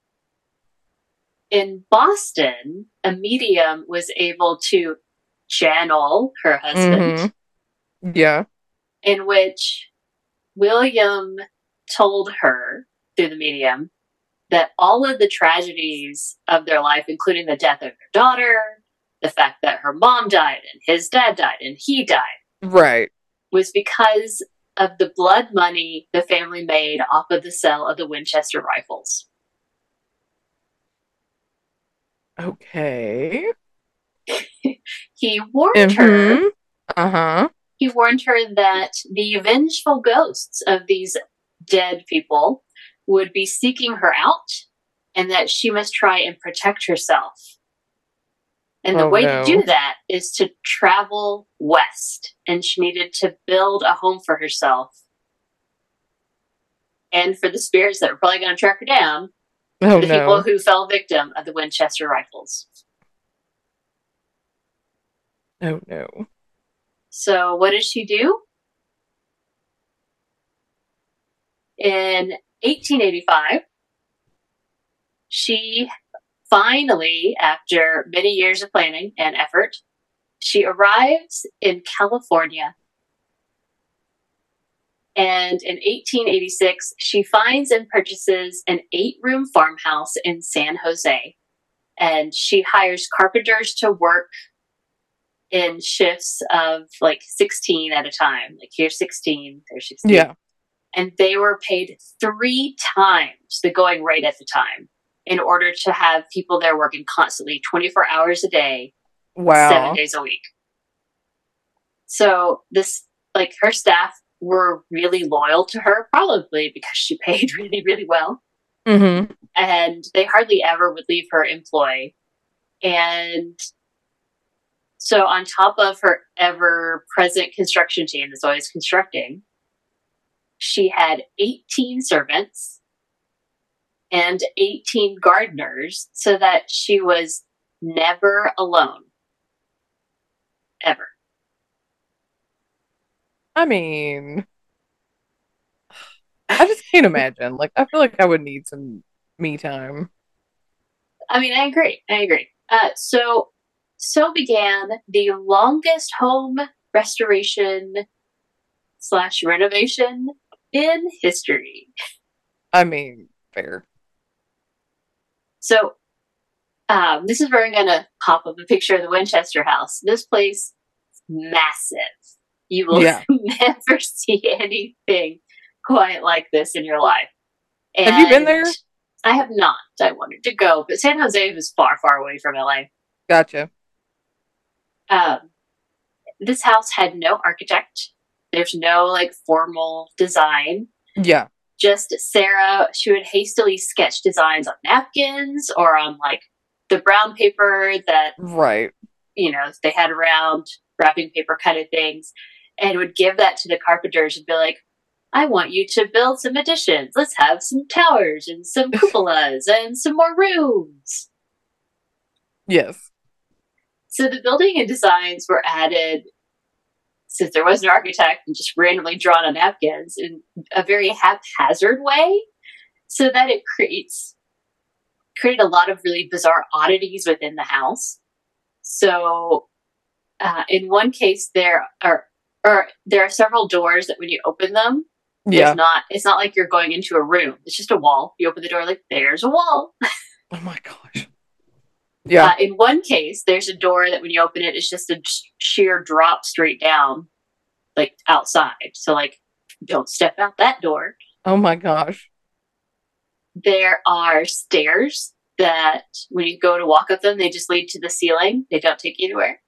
[SPEAKER 1] in Boston, a medium was able to channel her husband,
[SPEAKER 2] Mm-hmm. Yeah.
[SPEAKER 1] in which William told her through the medium that all of the tragedies of their life, including the death of their daughter, the fact that her mom died and his dad died and he died,
[SPEAKER 2] Right.
[SPEAKER 1] was because of the blood money the family made off of the sale of the Winchester rifles.
[SPEAKER 2] Okay.
[SPEAKER 1] He warned
[SPEAKER 2] Mm-hmm.
[SPEAKER 1] her.
[SPEAKER 2] Uh-huh.
[SPEAKER 1] He warned her that the vengeful ghosts of these dead people would be seeking her out, and that she must try and protect herself. And the
[SPEAKER 2] Oh,
[SPEAKER 1] way
[SPEAKER 2] no.
[SPEAKER 1] to do that is to travel west, and she needed to build a home for herself and for the spirits that were probably going to track her down,
[SPEAKER 2] Oh,
[SPEAKER 1] the
[SPEAKER 2] no.
[SPEAKER 1] people who fell victim of the Winchester rifles.
[SPEAKER 2] Oh, no.
[SPEAKER 1] So what did she do? In eighteen eighty-five, she finally, after many years of planning and effort, she arrives in California. And in eighteen eighty-six, she finds and purchases an eight-room farmhouse in San Jose. And she hires carpenters to work in shifts of like sixteen at a time. Like here's sixteen, there's sixteen.
[SPEAKER 2] Yeah.
[SPEAKER 1] And they were paid three times the going rate at the time in order to have people there working constantly, twenty-four hours a day,
[SPEAKER 2] Wow.
[SPEAKER 1] seven days a week. So this, like, her staff were really loyal to her, probably because she paid really, really well.
[SPEAKER 2] Mm-hmm.
[SPEAKER 1] And they hardly ever would leave her employ. And so on top of her ever-present construction team that's always constructing, she had eighteen servants and eighteen gardeners, so that she was never alone. Ever.
[SPEAKER 2] I mean, I just can't imagine. Like, I feel like I would need some me time.
[SPEAKER 1] I mean, I agree. I agree. Uh, so, so began the longest home restoration slash renovation in history.
[SPEAKER 2] I mean, fair.
[SPEAKER 1] So, um, this is where I'm going to pop up a picture of the Winchester house. This place is massive. You will
[SPEAKER 2] Yeah.
[SPEAKER 1] never see anything quite like this in your life. And
[SPEAKER 2] Have you been there?
[SPEAKER 1] I have not. I wanted to go, but San Jose was far, far away from L A.
[SPEAKER 2] Gotcha.
[SPEAKER 1] Um, this house had no architect. There's no like formal design.
[SPEAKER 2] Yeah.
[SPEAKER 1] Just Sarah, she would hastily sketch designs on napkins or on like the brown paper that,
[SPEAKER 2] Right.
[SPEAKER 1] you know, they had around, wrapping paper kind of things, and would give that to the carpenters and be like, I want you to build some additions. Let's have some towers and some cupolas and some more rooms.
[SPEAKER 2] Yes.
[SPEAKER 1] So the building and designs were added, since there was an architect, and just randomly drawn on napkins in a very haphazard way, so that it creates created a lot of really bizarre oddities within the house. So uh, in one case, there are or there are several doors that when you open them,
[SPEAKER 2] Yeah.
[SPEAKER 1] there's not it's not like you're going into a room. It's just a wall. You open the door, like there's a wall.
[SPEAKER 2] Oh my gosh. Yeah.
[SPEAKER 1] Uh, in one case, there's a door that when you open it, it's just a sheer drop straight down, like outside. So, like, don't step out that door.
[SPEAKER 2] Oh my gosh.
[SPEAKER 1] There are stairs that when you go to walk up them, they just lead to the ceiling. They don't take you anywhere.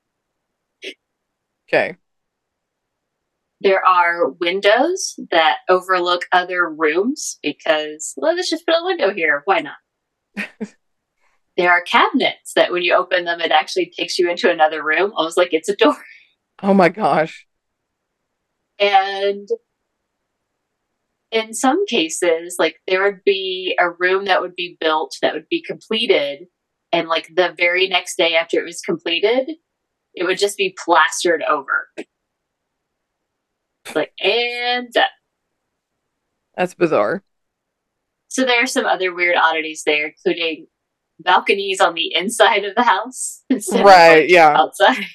[SPEAKER 2] Okay.
[SPEAKER 1] There are windows that overlook other rooms because, well, let's just put a window here. Why not? There are cabinets that when you open them, it actually takes you into another room, almost like it's a door.
[SPEAKER 2] Oh my gosh.
[SPEAKER 1] And in some cases, like there would be a room that would be built that would be completed. And like the very next day after it was completed, it would just be plastered over. It's like, and done.
[SPEAKER 2] That's bizarre.
[SPEAKER 1] So there are some other weird oddities there, including balconies on the inside of the house instead
[SPEAKER 2] Right,
[SPEAKER 1] of like
[SPEAKER 2] yeah.
[SPEAKER 1] outside.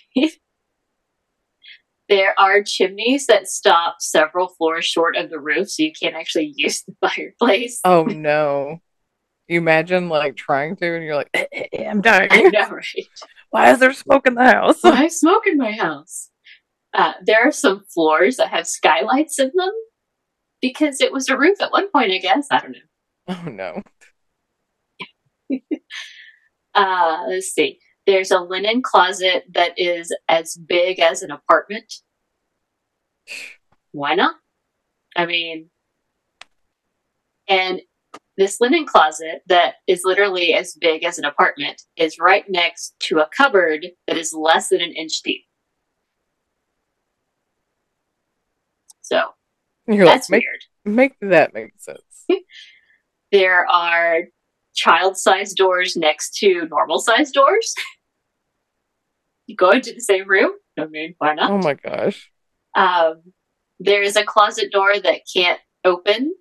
[SPEAKER 1] There are chimneys that stop several floors short of the roof, so you can't actually use the fireplace.
[SPEAKER 2] Oh no. You imagine like trying to and you're like, eh, eh, eh, I'm dying.
[SPEAKER 1] I know, right?
[SPEAKER 2] Why is there smoke in the house?
[SPEAKER 1] Why is smoke in my house? Uh, there are some floors that have skylights in them because it was a roof at one point, I guess. I don't know.
[SPEAKER 2] Oh no.
[SPEAKER 1] Uh, let's see. There's a linen closet that is as big as an apartment. Why not? I mean, and this linen closet that is literally as big as an apartment is right next to a cupboard that is less than an inch deep. So
[SPEAKER 2] You're
[SPEAKER 1] that's
[SPEAKER 2] like,
[SPEAKER 1] weird.
[SPEAKER 2] Make, make that make sense.
[SPEAKER 1] There are child-sized doors next to normal-sized doors. You go into the same room. I mean, why not?
[SPEAKER 2] Oh my gosh.
[SPEAKER 1] Um, there is a closet door that can't open.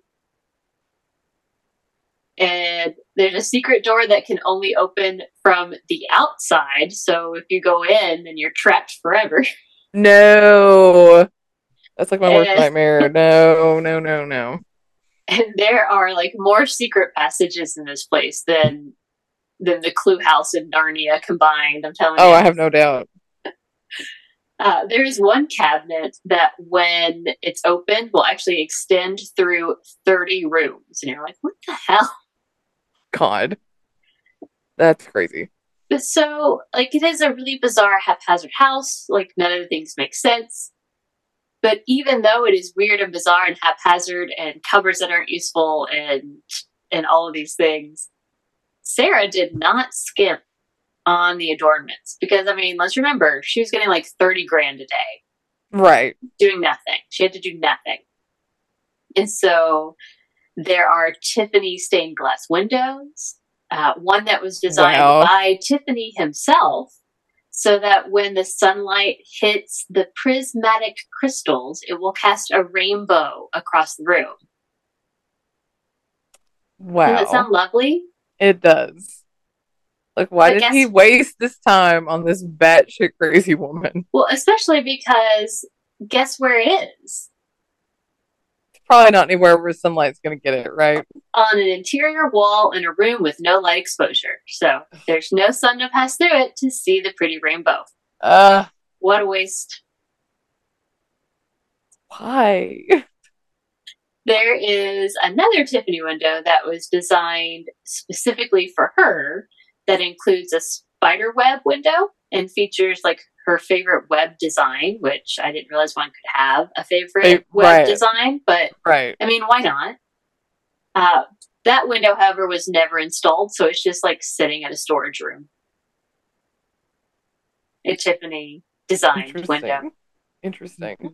[SPEAKER 1] And there's a secret door that can only open from the outside. So if you go in, then you're trapped forever.
[SPEAKER 2] No. That's like my worst
[SPEAKER 1] And,
[SPEAKER 2] nightmare. No, no, no, no.
[SPEAKER 1] and there are like more secret passages in this place than than the Clue House and Narnia combined. I'm telling
[SPEAKER 2] Oh,
[SPEAKER 1] you.
[SPEAKER 2] I have no doubt.
[SPEAKER 1] Uh, there is one cabinet that, when it's opened, will actually extend through thirty rooms, and you're like, "What the hell?"
[SPEAKER 2] God, that's crazy.
[SPEAKER 1] But so, like, it is a really bizarre, haphazard house. Like, none of the things make sense. But even though it is weird and bizarre and haphazard, and cupboards that aren't useful, and and all of these things, Sarah did not skimp on the adornments, because I mean, let's remember, she was getting like thirty grand a day,
[SPEAKER 2] Right?
[SPEAKER 1] doing nothing. She had to do nothing, and so there are Tiffany stained glass windows. Uh, one that was designed
[SPEAKER 2] Wow.
[SPEAKER 1] by Tiffany himself, so that when the sunlight hits the prismatic crystals, it will cast a rainbow across the room.
[SPEAKER 2] Wow.
[SPEAKER 1] Does that sound lovely?
[SPEAKER 2] It does. Like, why
[SPEAKER 1] But
[SPEAKER 2] did
[SPEAKER 1] guess-
[SPEAKER 2] he waste this time on this batshit crazy woman?
[SPEAKER 1] Well, especially because guess where it is?
[SPEAKER 2] It's probably not anywhere where sunlight's going to get it, right?
[SPEAKER 1] On an interior wall in a room with no light exposure. So there's no sun to pass through it to see the pretty rainbow.
[SPEAKER 2] Uh,
[SPEAKER 1] What a waste.
[SPEAKER 2] why?
[SPEAKER 1] There is another Tiffany window that was designed specifically for her that includes a spider web window and features like her favorite web design, which I didn't realize one could have a favorite
[SPEAKER 2] Hey,
[SPEAKER 1] web
[SPEAKER 2] right.
[SPEAKER 1] design, but
[SPEAKER 2] Right.
[SPEAKER 1] I mean, why not? Uh, that window, however, was never installed, so it's just like sitting in a storage room. A Tiffany designed window.
[SPEAKER 2] Interesting. Interesting.
[SPEAKER 1] Mm-hmm.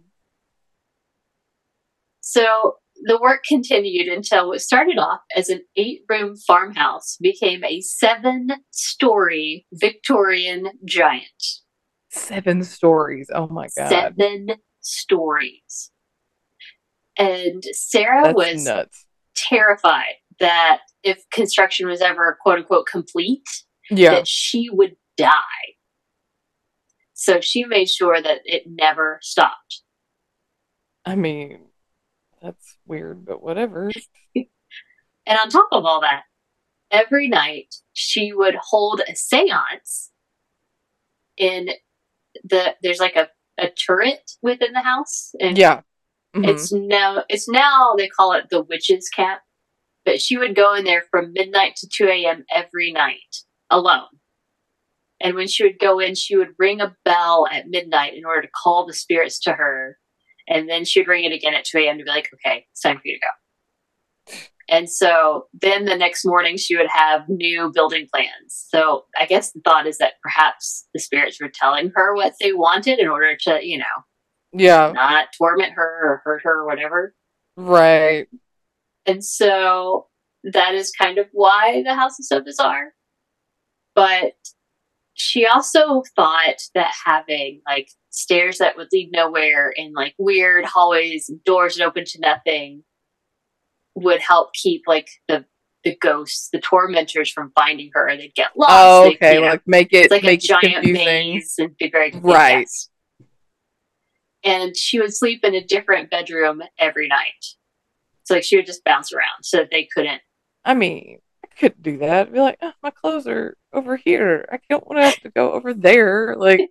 [SPEAKER 1] So the work continued until what started off as an eight-room farmhouse became a seven-story Victorian giant.
[SPEAKER 2] Seven stories. Oh my god.
[SPEAKER 1] Seven stories. And Sarah
[SPEAKER 2] That's
[SPEAKER 1] was
[SPEAKER 2] nuts.
[SPEAKER 1] terrified that if construction was ever quote unquote complete,
[SPEAKER 2] Yeah.
[SPEAKER 1] that she would die. So she made sure that it never stopped.
[SPEAKER 2] I mean, that's weird, but whatever.
[SPEAKER 1] And on top of all that, every night she would hold a seance in the, there's like a, a turret within the house. And
[SPEAKER 2] Yeah. Mhm.
[SPEAKER 1] it's now, it's now they call it the witch's camp. But she would go in there from midnight to two a.m. every night alone. And when she would go in, she would ring a bell at midnight in order to call the spirits to her. And then she would ring it again at two a.m. to be like, okay, it's time for you to go. And so then the next morning she would have new building plans. So I guess the thought is that perhaps the spirits were telling her what they wanted in order to, you know,
[SPEAKER 2] Yeah.
[SPEAKER 1] not torment her or hurt her or whatever.
[SPEAKER 2] Right.
[SPEAKER 1] And so that is kind of why the house is so bizarre. But she also thought that having like stairs that would lead nowhere and like weird hallways and doors that open to nothing would help keep like the the ghosts, the tormentors from finding her. They'd get lost.
[SPEAKER 2] Oh, okay.
[SPEAKER 1] You know,
[SPEAKER 2] like make it
[SPEAKER 1] it's like
[SPEAKER 2] make
[SPEAKER 1] a giant
[SPEAKER 2] confusing.
[SPEAKER 1] maze and be very confusing.
[SPEAKER 2] Right.
[SPEAKER 1] Yes. And she would sleep in a different bedroom every night. So like she would just bounce around so that they couldn't.
[SPEAKER 2] I mean, I could do that. Be like, oh, my clothes are over here. I don't want to have to go over there. Like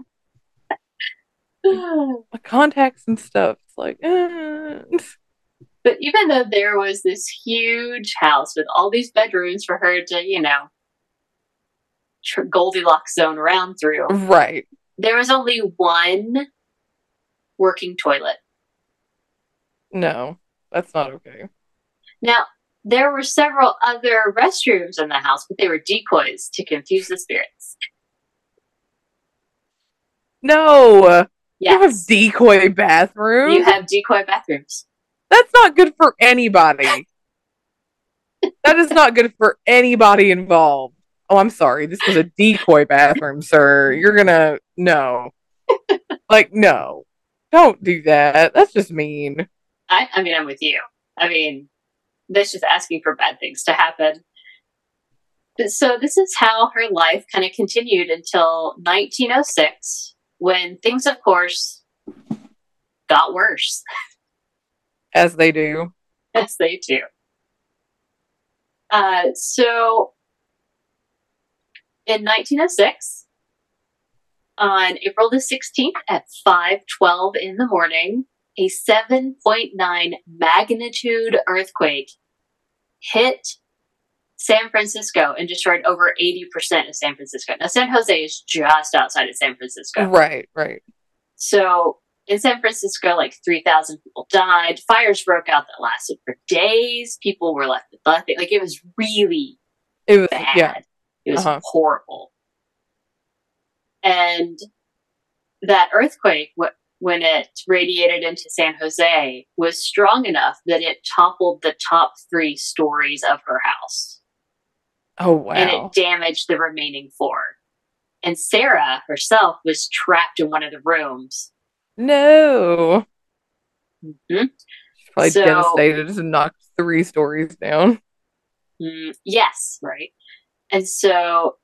[SPEAKER 2] my contacts and stuff. It's like, eh.
[SPEAKER 1] But even though there was this huge house with all these bedrooms for her to, you know, tr- Goldilocks zone around through,
[SPEAKER 2] right?
[SPEAKER 1] There was only one working toilet.
[SPEAKER 2] No, that's not okay.
[SPEAKER 1] Now, there were several other restrooms in the house, but they were decoys to confuse the spirits.
[SPEAKER 2] No!
[SPEAKER 1] Yes.
[SPEAKER 2] You have decoy bathrooms?
[SPEAKER 1] You have decoy bathrooms.
[SPEAKER 2] That's not good for anybody. That is not good for anybody involved. Oh, I'm sorry. This was a decoy bathroom, sir. You're gonna... No. Like, no. Don't do that. That's just mean.
[SPEAKER 1] I, I mean, I'm with you. I mean, that's just asking for bad things to happen. But so this is how her life kind of continued until nineteen oh six, when things, of course, got worse.
[SPEAKER 2] As they do.
[SPEAKER 1] As they do. Uh, so, in nineteen oh six, on April the sixteenth at five twelve in the morning, a seven point nine magnitude earthquake hit San Francisco and destroyed over eighty percent of San Francisco. Now, San Jose is just outside of San Francisco.
[SPEAKER 2] Right, right.
[SPEAKER 1] So, in San Francisco, like three thousand people died. Fires broke out that lasted for days. People were left with nothing. Like, it was really
[SPEAKER 2] it was,
[SPEAKER 1] bad.
[SPEAKER 2] Yeah.
[SPEAKER 1] It was
[SPEAKER 2] uh-huh.
[SPEAKER 1] horrible. And that earthquake, when it radiated into San Jose, was strong enough that it toppled the top three stories of her house.
[SPEAKER 2] Oh, wow.
[SPEAKER 1] And it damaged the remaining four. And Sarah herself was trapped in one of the rooms.
[SPEAKER 2] No.
[SPEAKER 1] Mm-hmm.
[SPEAKER 2] She's probably
[SPEAKER 1] so,
[SPEAKER 2] devastated and knocked three stories down.
[SPEAKER 1] Mm, yes, right. And so,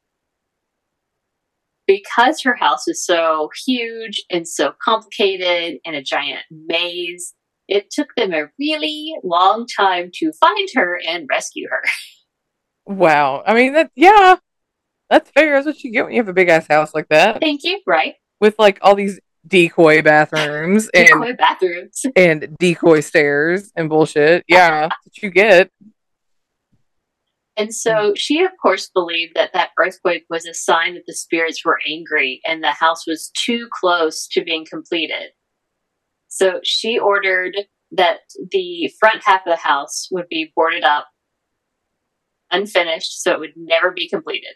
[SPEAKER 1] because her house was so huge and so complicated and a giant maze, it took them a really long time to find her and rescue her.
[SPEAKER 2] Wow. I mean, that yeah, that's fair. That's what you get when you have a big-ass house like that.
[SPEAKER 1] Thank you, right?
[SPEAKER 2] With, like, all these decoy bathrooms and
[SPEAKER 1] decoy bathrooms
[SPEAKER 2] and decoy stairs and bullshit. Yeah, that's what you get.
[SPEAKER 1] And so she, of course, believed that that earthquake was a sign that the spirits were angry and the house was too close to being completed. So she ordered that the front half of the house would be boarded up, unfinished, so it would never be completed.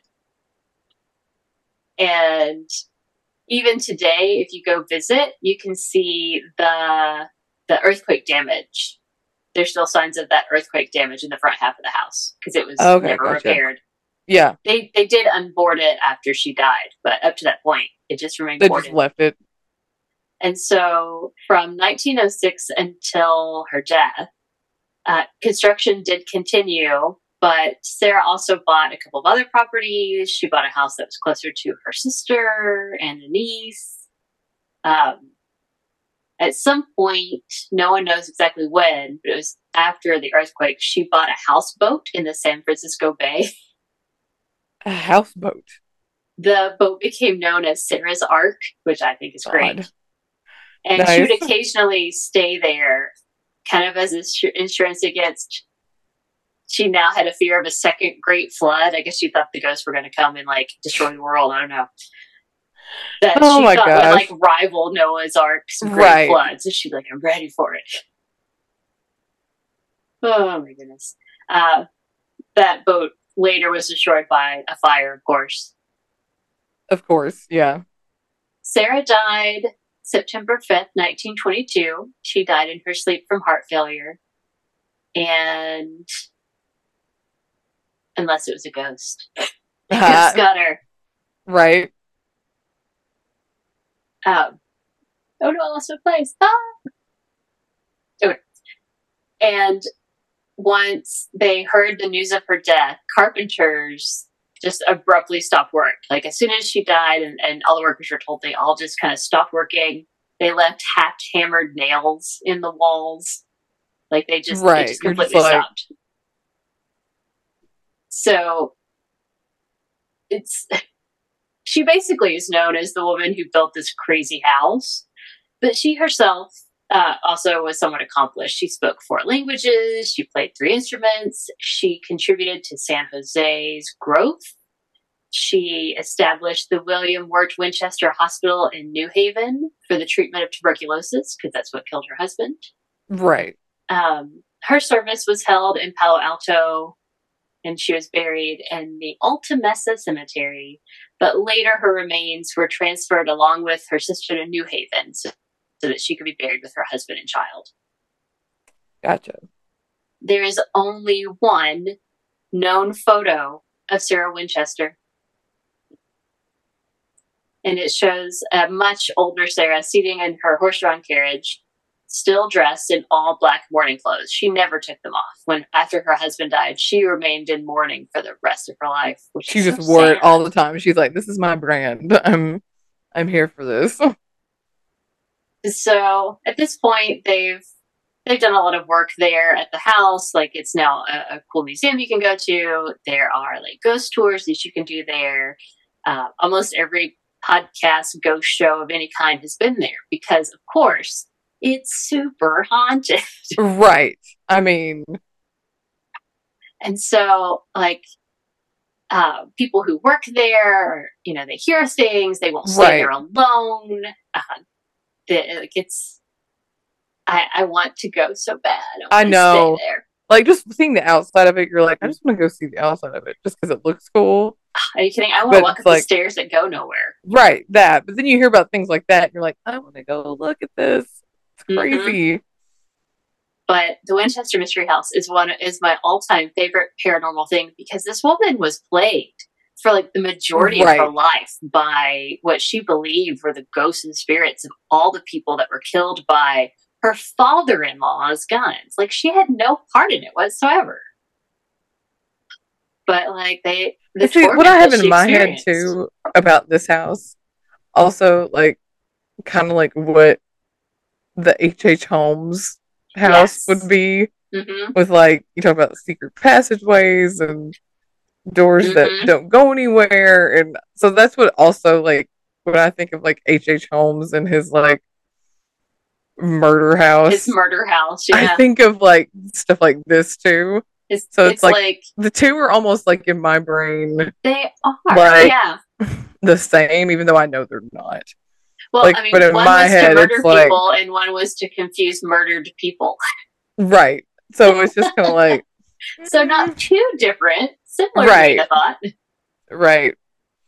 [SPEAKER 1] And even today, if you go visit, you can see the the earthquake damage. There's still signs of that earthquake damage in the front half of the house because it was okay, never gotcha. repaired.
[SPEAKER 2] Yeah,
[SPEAKER 1] they they did unboard it after she died, but up to that point, it just remained.
[SPEAKER 2] They
[SPEAKER 1] boarded.
[SPEAKER 2] just left it.
[SPEAKER 1] And so, from nineteen oh six until her death, uh, construction did continue. But Sarah also bought a couple of other properties. She bought a house that was closer to her sister and a niece. Um, at some point, no one knows exactly when, but it was after the earthquake, she bought a houseboat in the San Francisco Bay.
[SPEAKER 2] A houseboat?
[SPEAKER 1] The boat became known as Sarah's Ark, which I think is
[SPEAKER 2] God.
[SPEAKER 1] great. And nice. She would occasionally stay there, kind of as insurance against... She now had a fear of a second great flood. I guess she thought the ghosts were going to come and, like, destroy the world. I don't know. That
[SPEAKER 2] oh
[SPEAKER 1] she
[SPEAKER 2] my
[SPEAKER 1] thought
[SPEAKER 2] gosh.
[SPEAKER 1] would, like, rival Noah's Ark's great
[SPEAKER 2] right.
[SPEAKER 1] flood. So she's like, I'm ready for it. Oh, my goodness. Uh, that boat later was destroyed by a fire, of course.
[SPEAKER 2] Of course, yeah.
[SPEAKER 1] Sarah died September fifth, nineteen twenty-two. She died in her sleep from heart failure. And... Unless it was a ghost. The
[SPEAKER 2] uh,
[SPEAKER 1] ghost got her.
[SPEAKER 2] Right.
[SPEAKER 1] Um, oh no, I lost my place. Ah! Okay. And once they heard the news of her death, carpenters just abruptly stopped work. Like, as soon as she died and, and all the workers were told, they all just kind of stopped working. They left half-hammered nails in the walls. Like, they just,
[SPEAKER 2] right.
[SPEAKER 1] they just completely
[SPEAKER 2] just like...
[SPEAKER 1] stopped. So, it's... She basically is known as the woman who built this crazy house. But she herself uh, also was somewhat accomplished. She spoke four languages. She played three instruments. She contributed to San Jose's growth. She established the William Wirt Winchester Hospital in New Haven for the treatment of tuberculosis, because that's what killed her husband.
[SPEAKER 2] Right.
[SPEAKER 1] Um, her service was held in Palo Alto, and she was buried in the Alta Mesa Cemetery. But later her remains were transferred along with her sister to New Haven so, so that she could be buried with her husband and child.
[SPEAKER 2] Gotcha.
[SPEAKER 1] There is only one known photo of Sarah Winchester. And it shows a much older Sarah sitting in her horse-drawn carriage, still dressed in all black mourning clothes. She never took them off. When after her husband died, she remained in mourning for the rest of her life.
[SPEAKER 2] She just
[SPEAKER 1] so
[SPEAKER 2] wore
[SPEAKER 1] sad.
[SPEAKER 2] it all the time. She's like, "This is my brand. I'm, I'm here for this."
[SPEAKER 1] So at this point, they've they've done a lot of work there at the house. Like, it's now a, a cool museum you can go to. There are like ghost tours that you can do there. Uh, almost every podcast ghost show of any kind has been there because, of course, it's super haunted.
[SPEAKER 2] Right. I mean,
[SPEAKER 1] and so like uh, people who work there, you know, they hear things. They won't stay
[SPEAKER 2] right.
[SPEAKER 1] there alone. Uh, the, like it's, I, I want to go so bad. I,
[SPEAKER 2] I know.
[SPEAKER 1] Stay there.
[SPEAKER 2] Like, just seeing the outside of it, you're like, I just want to go see the outside of it just because it looks cool.
[SPEAKER 1] Are you kidding? I want to walk up like, the stairs that go nowhere.
[SPEAKER 2] Right, that. But then you hear about things like that, and you're like, I want to go look at this. It's crazy.
[SPEAKER 1] Mm-hmm. But the Winchester Mystery House is one is my all-time favorite paranormal thing because this woman was plagued for like the majority right. of her life by what she believed were the ghosts and spirits of all the people that were killed by her father-in-law's guns. Like, she had no part in it whatsoever. But like they, the
[SPEAKER 2] See, what I have in my head too about this house, also like kind of like what the H H Holmes house yes. would be, mm-hmm. with like you talk about secret passageways and doors mm-hmm. that don't go anywhere, and so that's what also like when I think of like H H Holmes and his like murder house,
[SPEAKER 1] his murder house. Yeah.
[SPEAKER 2] I think of like stuff like this too.
[SPEAKER 1] It's,
[SPEAKER 2] so it's,
[SPEAKER 1] it's
[SPEAKER 2] like,
[SPEAKER 1] like
[SPEAKER 2] the two are almost like in my brain.
[SPEAKER 1] They are,
[SPEAKER 2] like,
[SPEAKER 1] yeah,
[SPEAKER 2] the same, even though I know they're not.
[SPEAKER 1] Well,
[SPEAKER 2] like,
[SPEAKER 1] I mean,
[SPEAKER 2] but in
[SPEAKER 1] one
[SPEAKER 2] my
[SPEAKER 1] was
[SPEAKER 2] head,
[SPEAKER 1] to murder
[SPEAKER 2] it's
[SPEAKER 1] people,
[SPEAKER 2] like,
[SPEAKER 1] and one was to confuse murdered people.
[SPEAKER 2] Right. So it's just kind of like,
[SPEAKER 1] so not too different, similar
[SPEAKER 2] right.
[SPEAKER 1] to the thought,
[SPEAKER 2] right?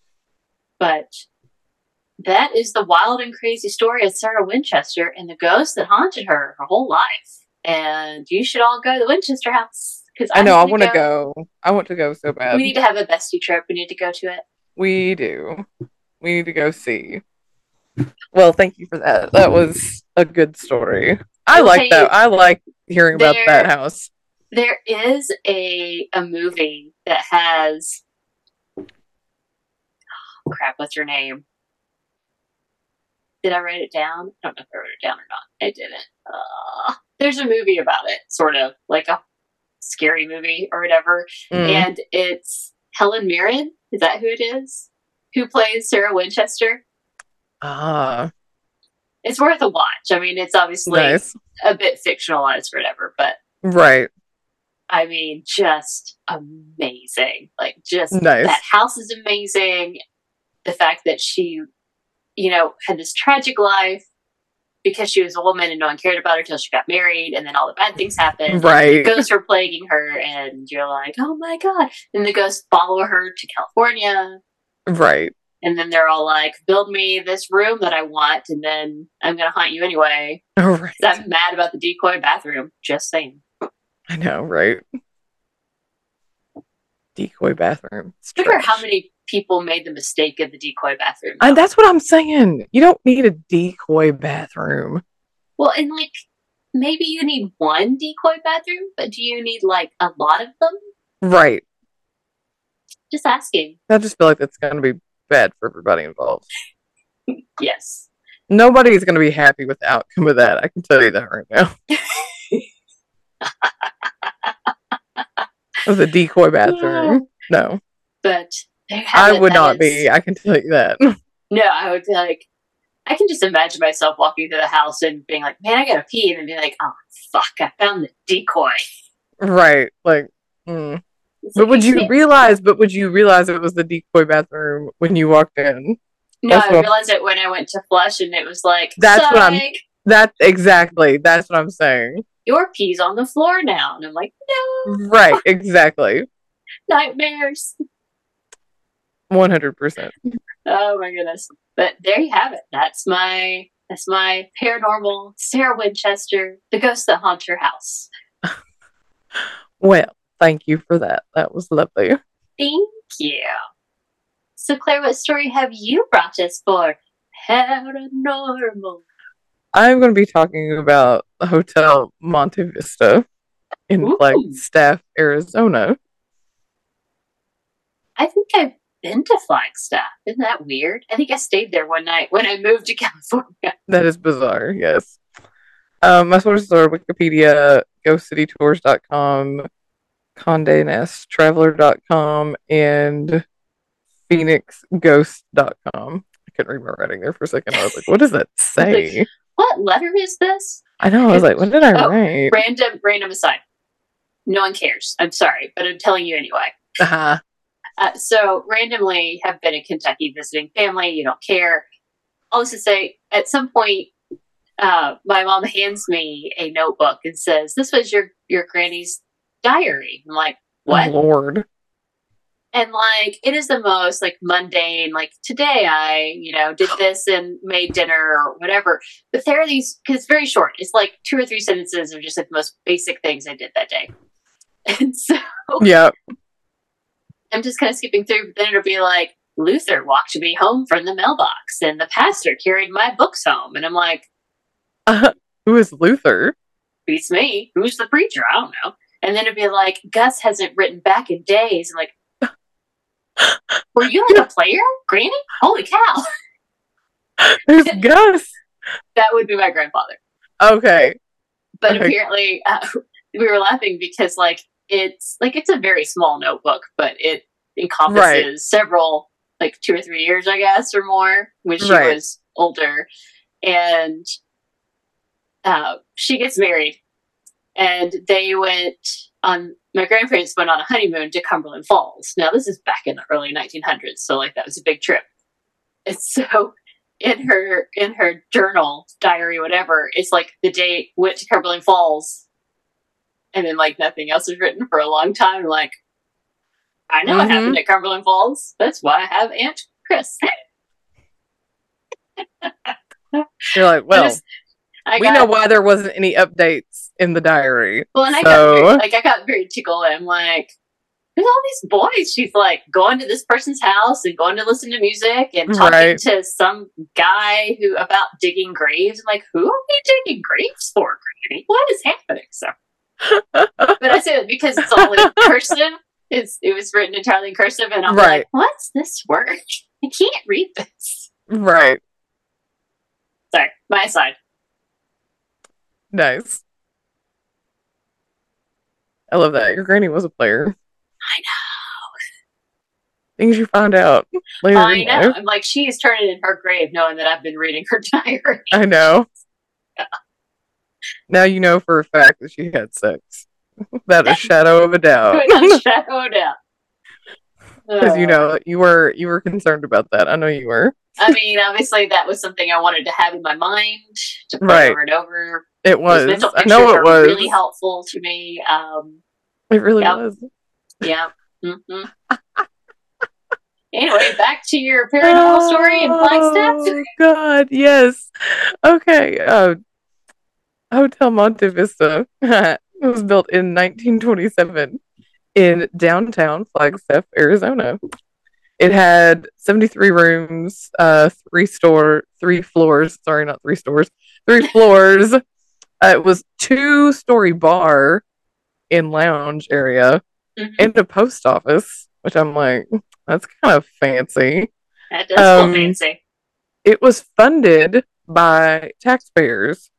[SPEAKER 1] But that is the wild and crazy story of Sarah Winchester and the ghost that haunted her her whole life. And you should all go to the Winchester house.
[SPEAKER 2] I know, I want to go. go. I want to go so bad.
[SPEAKER 1] We need to have a bestie trip. We need to go to it.
[SPEAKER 2] We do. We need to go see. Well, thank you for that. That was a good story. I like okay, that. I like hearing there, about that house.
[SPEAKER 1] There is a a movie that has... Oh, crap, what's her name? Did I write it down? I don't know if I wrote it down or not. I didn't. Uh, there's a movie about it, sort of. Like a scary movie or whatever. Mm. And it's Helen Mirren. Is that who it is? Who plays Sarah Winchester?
[SPEAKER 2] Ah. Uh,
[SPEAKER 1] it's worth a watch. I mean, it's obviously nice. A bit fictionalized or whatever, but...
[SPEAKER 2] Right.
[SPEAKER 1] I mean, just amazing. Like, just...
[SPEAKER 2] Nice.
[SPEAKER 1] That house is amazing. The fact that she, you know, had this tragic life because she was a woman and no one cared about her until she got married, and then all the bad things happened.
[SPEAKER 2] Right.
[SPEAKER 1] Ghosts are plaguing her, and you're like, oh my god. And the ghosts follow her to California.
[SPEAKER 2] Right.
[SPEAKER 1] And then they're all like, build me this room that I want, and then I'm going to haunt you anyway.
[SPEAKER 2] Right.
[SPEAKER 1] I'm mad about the decoy bathroom. Just saying.
[SPEAKER 2] I know, right? Decoy bathroom.
[SPEAKER 1] I wonder how many people made the mistake of the decoy bathroom.
[SPEAKER 2] And that's what I'm saying. You don't need a decoy bathroom.
[SPEAKER 1] Well, and like, maybe you need one decoy bathroom, but do you need like a lot of them?
[SPEAKER 2] Right.
[SPEAKER 1] Just asking.
[SPEAKER 2] I just feel like that's going to be bad for everybody involved.
[SPEAKER 1] Yes.
[SPEAKER 2] Nobody is going to be happy with the outcome of that. I can tell you that right now. With a decoy bathroom. No.
[SPEAKER 1] But
[SPEAKER 2] I would not is... be. I can tell you that.
[SPEAKER 1] No, I would be like, I can just imagine myself walking through the house and being like, man, I gotta pee. And then be like, oh, fuck, I found the decoy.
[SPEAKER 2] Right. Like, mm. But like, would you can't... realize, but would you realize it was the decoy bathroom when you walked in?
[SPEAKER 1] No, that's I realized it when I went to flush and it was like,
[SPEAKER 2] that's Psych! What I'm, that's exactly, that's what I'm saying.
[SPEAKER 1] Your pee's on the floor now. And I'm like, no.
[SPEAKER 2] Right, exactly.
[SPEAKER 1] Nightmares.
[SPEAKER 2] one hundred percent.
[SPEAKER 1] Oh my goodness. But there you have it. That's my that's my paranormal Sarah Winchester, the ghost that haunts your house.
[SPEAKER 2] Well, thank you for that. That was lovely.
[SPEAKER 1] Thank you. So Claire, what story have you brought us for paranormal?
[SPEAKER 2] I'm going to be talking about the Hotel Monte Vista in Ooh. Flagstaff, Arizona.
[SPEAKER 1] I think I've been to Flagstaff. Isn't that weird? I think I stayed there one night when I moved to California.
[SPEAKER 2] That is bizarre, yes. Um, my sources are Wikipedia, ghost city tours dot com, Condé Nast Traveler dot com, and Phoenix Ghost dot com. I couldn't read my writing there for a second. I was like, what does that say?
[SPEAKER 1] Like, what letter is this?
[SPEAKER 2] I know. I was like, what did I oh, write?
[SPEAKER 1] Random, random aside. No one cares. I'm sorry, but I'm telling you anyway.
[SPEAKER 2] Uh-huh.
[SPEAKER 1] Uh, so randomly have been in Kentucky visiting family. You don't care. All this to say, at some point, uh, my mom hands me a notebook and says, "This was your your granny's diary." I'm like, "What?"
[SPEAKER 2] Oh, Lord.
[SPEAKER 1] And like, it is the most like mundane. Like today, I you know did this and made dinner or whatever. But there are these because it's very short. It's like two or three sentences of just like the most basic things I did that day. And so,
[SPEAKER 2] yeah.
[SPEAKER 1] I'm just kind of skipping through, but then it'll be like, Luther walked me home from the mailbox, and the pastor carried my books home. And I'm like,
[SPEAKER 2] uh, who is Luther?
[SPEAKER 1] Beats me. Who's the preacher? I don't know. And then it'd be like, Gus hasn't written back in days. I'm like, were you like a player, Granny? Holy cow.
[SPEAKER 2] There's Gus.
[SPEAKER 1] That would be my grandfather.
[SPEAKER 2] Okay.
[SPEAKER 1] But
[SPEAKER 2] okay.
[SPEAKER 1] apparently, uh, we were laughing because, like, It's like it's a very small notebook, but it encompasses right. several, like two or three years, I guess, or more, when she right. was older. And uh, she gets married, and they went on. My grandparents went on a honeymoon to Cumberland Falls. Now, this is back in the early nineteen hundreds, so like that was a big trip. And so, in her in her journal, diary, whatever, it's like the date went to Cumberland Falls. And then, like, nothing else was written for a long time. Like, I know mm-hmm. what happened at Cumberland Falls. That's why I have Aunt Chris.
[SPEAKER 2] You're like, well, I just, I we got, know why there wasn't any updates in the diary.
[SPEAKER 1] Well, and
[SPEAKER 2] so.
[SPEAKER 1] I got very, like, I got very tickled. I'm like, there's all these boys. She's like going to this person's house and going to listen to music and talking right. to some guy who about digging graves. I'm like, who are we digging graves for, Granny? What is happening? So. But I say that because it's all in cursive. It's, it was written entirely in cursive, and I'm right. like, what's this word? I can't read this.
[SPEAKER 2] Right.
[SPEAKER 1] Sorry, my aside.
[SPEAKER 2] Nice. I love that. Your granny was a player.
[SPEAKER 1] I know.
[SPEAKER 2] Things you find out later.
[SPEAKER 1] I know. Life. I'm like, she is turning in her grave knowing that I've been reading her diary.
[SPEAKER 2] I know. Now you know for a fact that she had sex. Without a shadow of a doubt.
[SPEAKER 1] Without a shadow of a doubt.
[SPEAKER 2] Because uh, you know, you were you were concerned about that. I know you were.
[SPEAKER 1] I mean, obviously that was something I wanted to have in my mind to play right. over and over.
[SPEAKER 2] It was. Those mental pictures I know it was
[SPEAKER 1] really helpful to me. Um,
[SPEAKER 2] it really
[SPEAKER 1] yep.
[SPEAKER 2] was.
[SPEAKER 1] Yeah. Mm-hmm. Anyway, back to your paranormal oh, story in Flagstaff.
[SPEAKER 2] Oh God, yes. Okay. Uh, Hotel Monte Vista was built in nineteen twenty-seven in downtown Flagstaff, Arizona. It had seventy-three rooms, uh, three store, three floors. Sorry, not three stores, three floors. Uh, it was two story bar in lounge area
[SPEAKER 1] Mm-hmm.
[SPEAKER 2] and a post office, which I'm like, that's kind of fancy.
[SPEAKER 1] That does
[SPEAKER 2] Um,
[SPEAKER 1] feel fancy.
[SPEAKER 2] It was funded by taxpayers.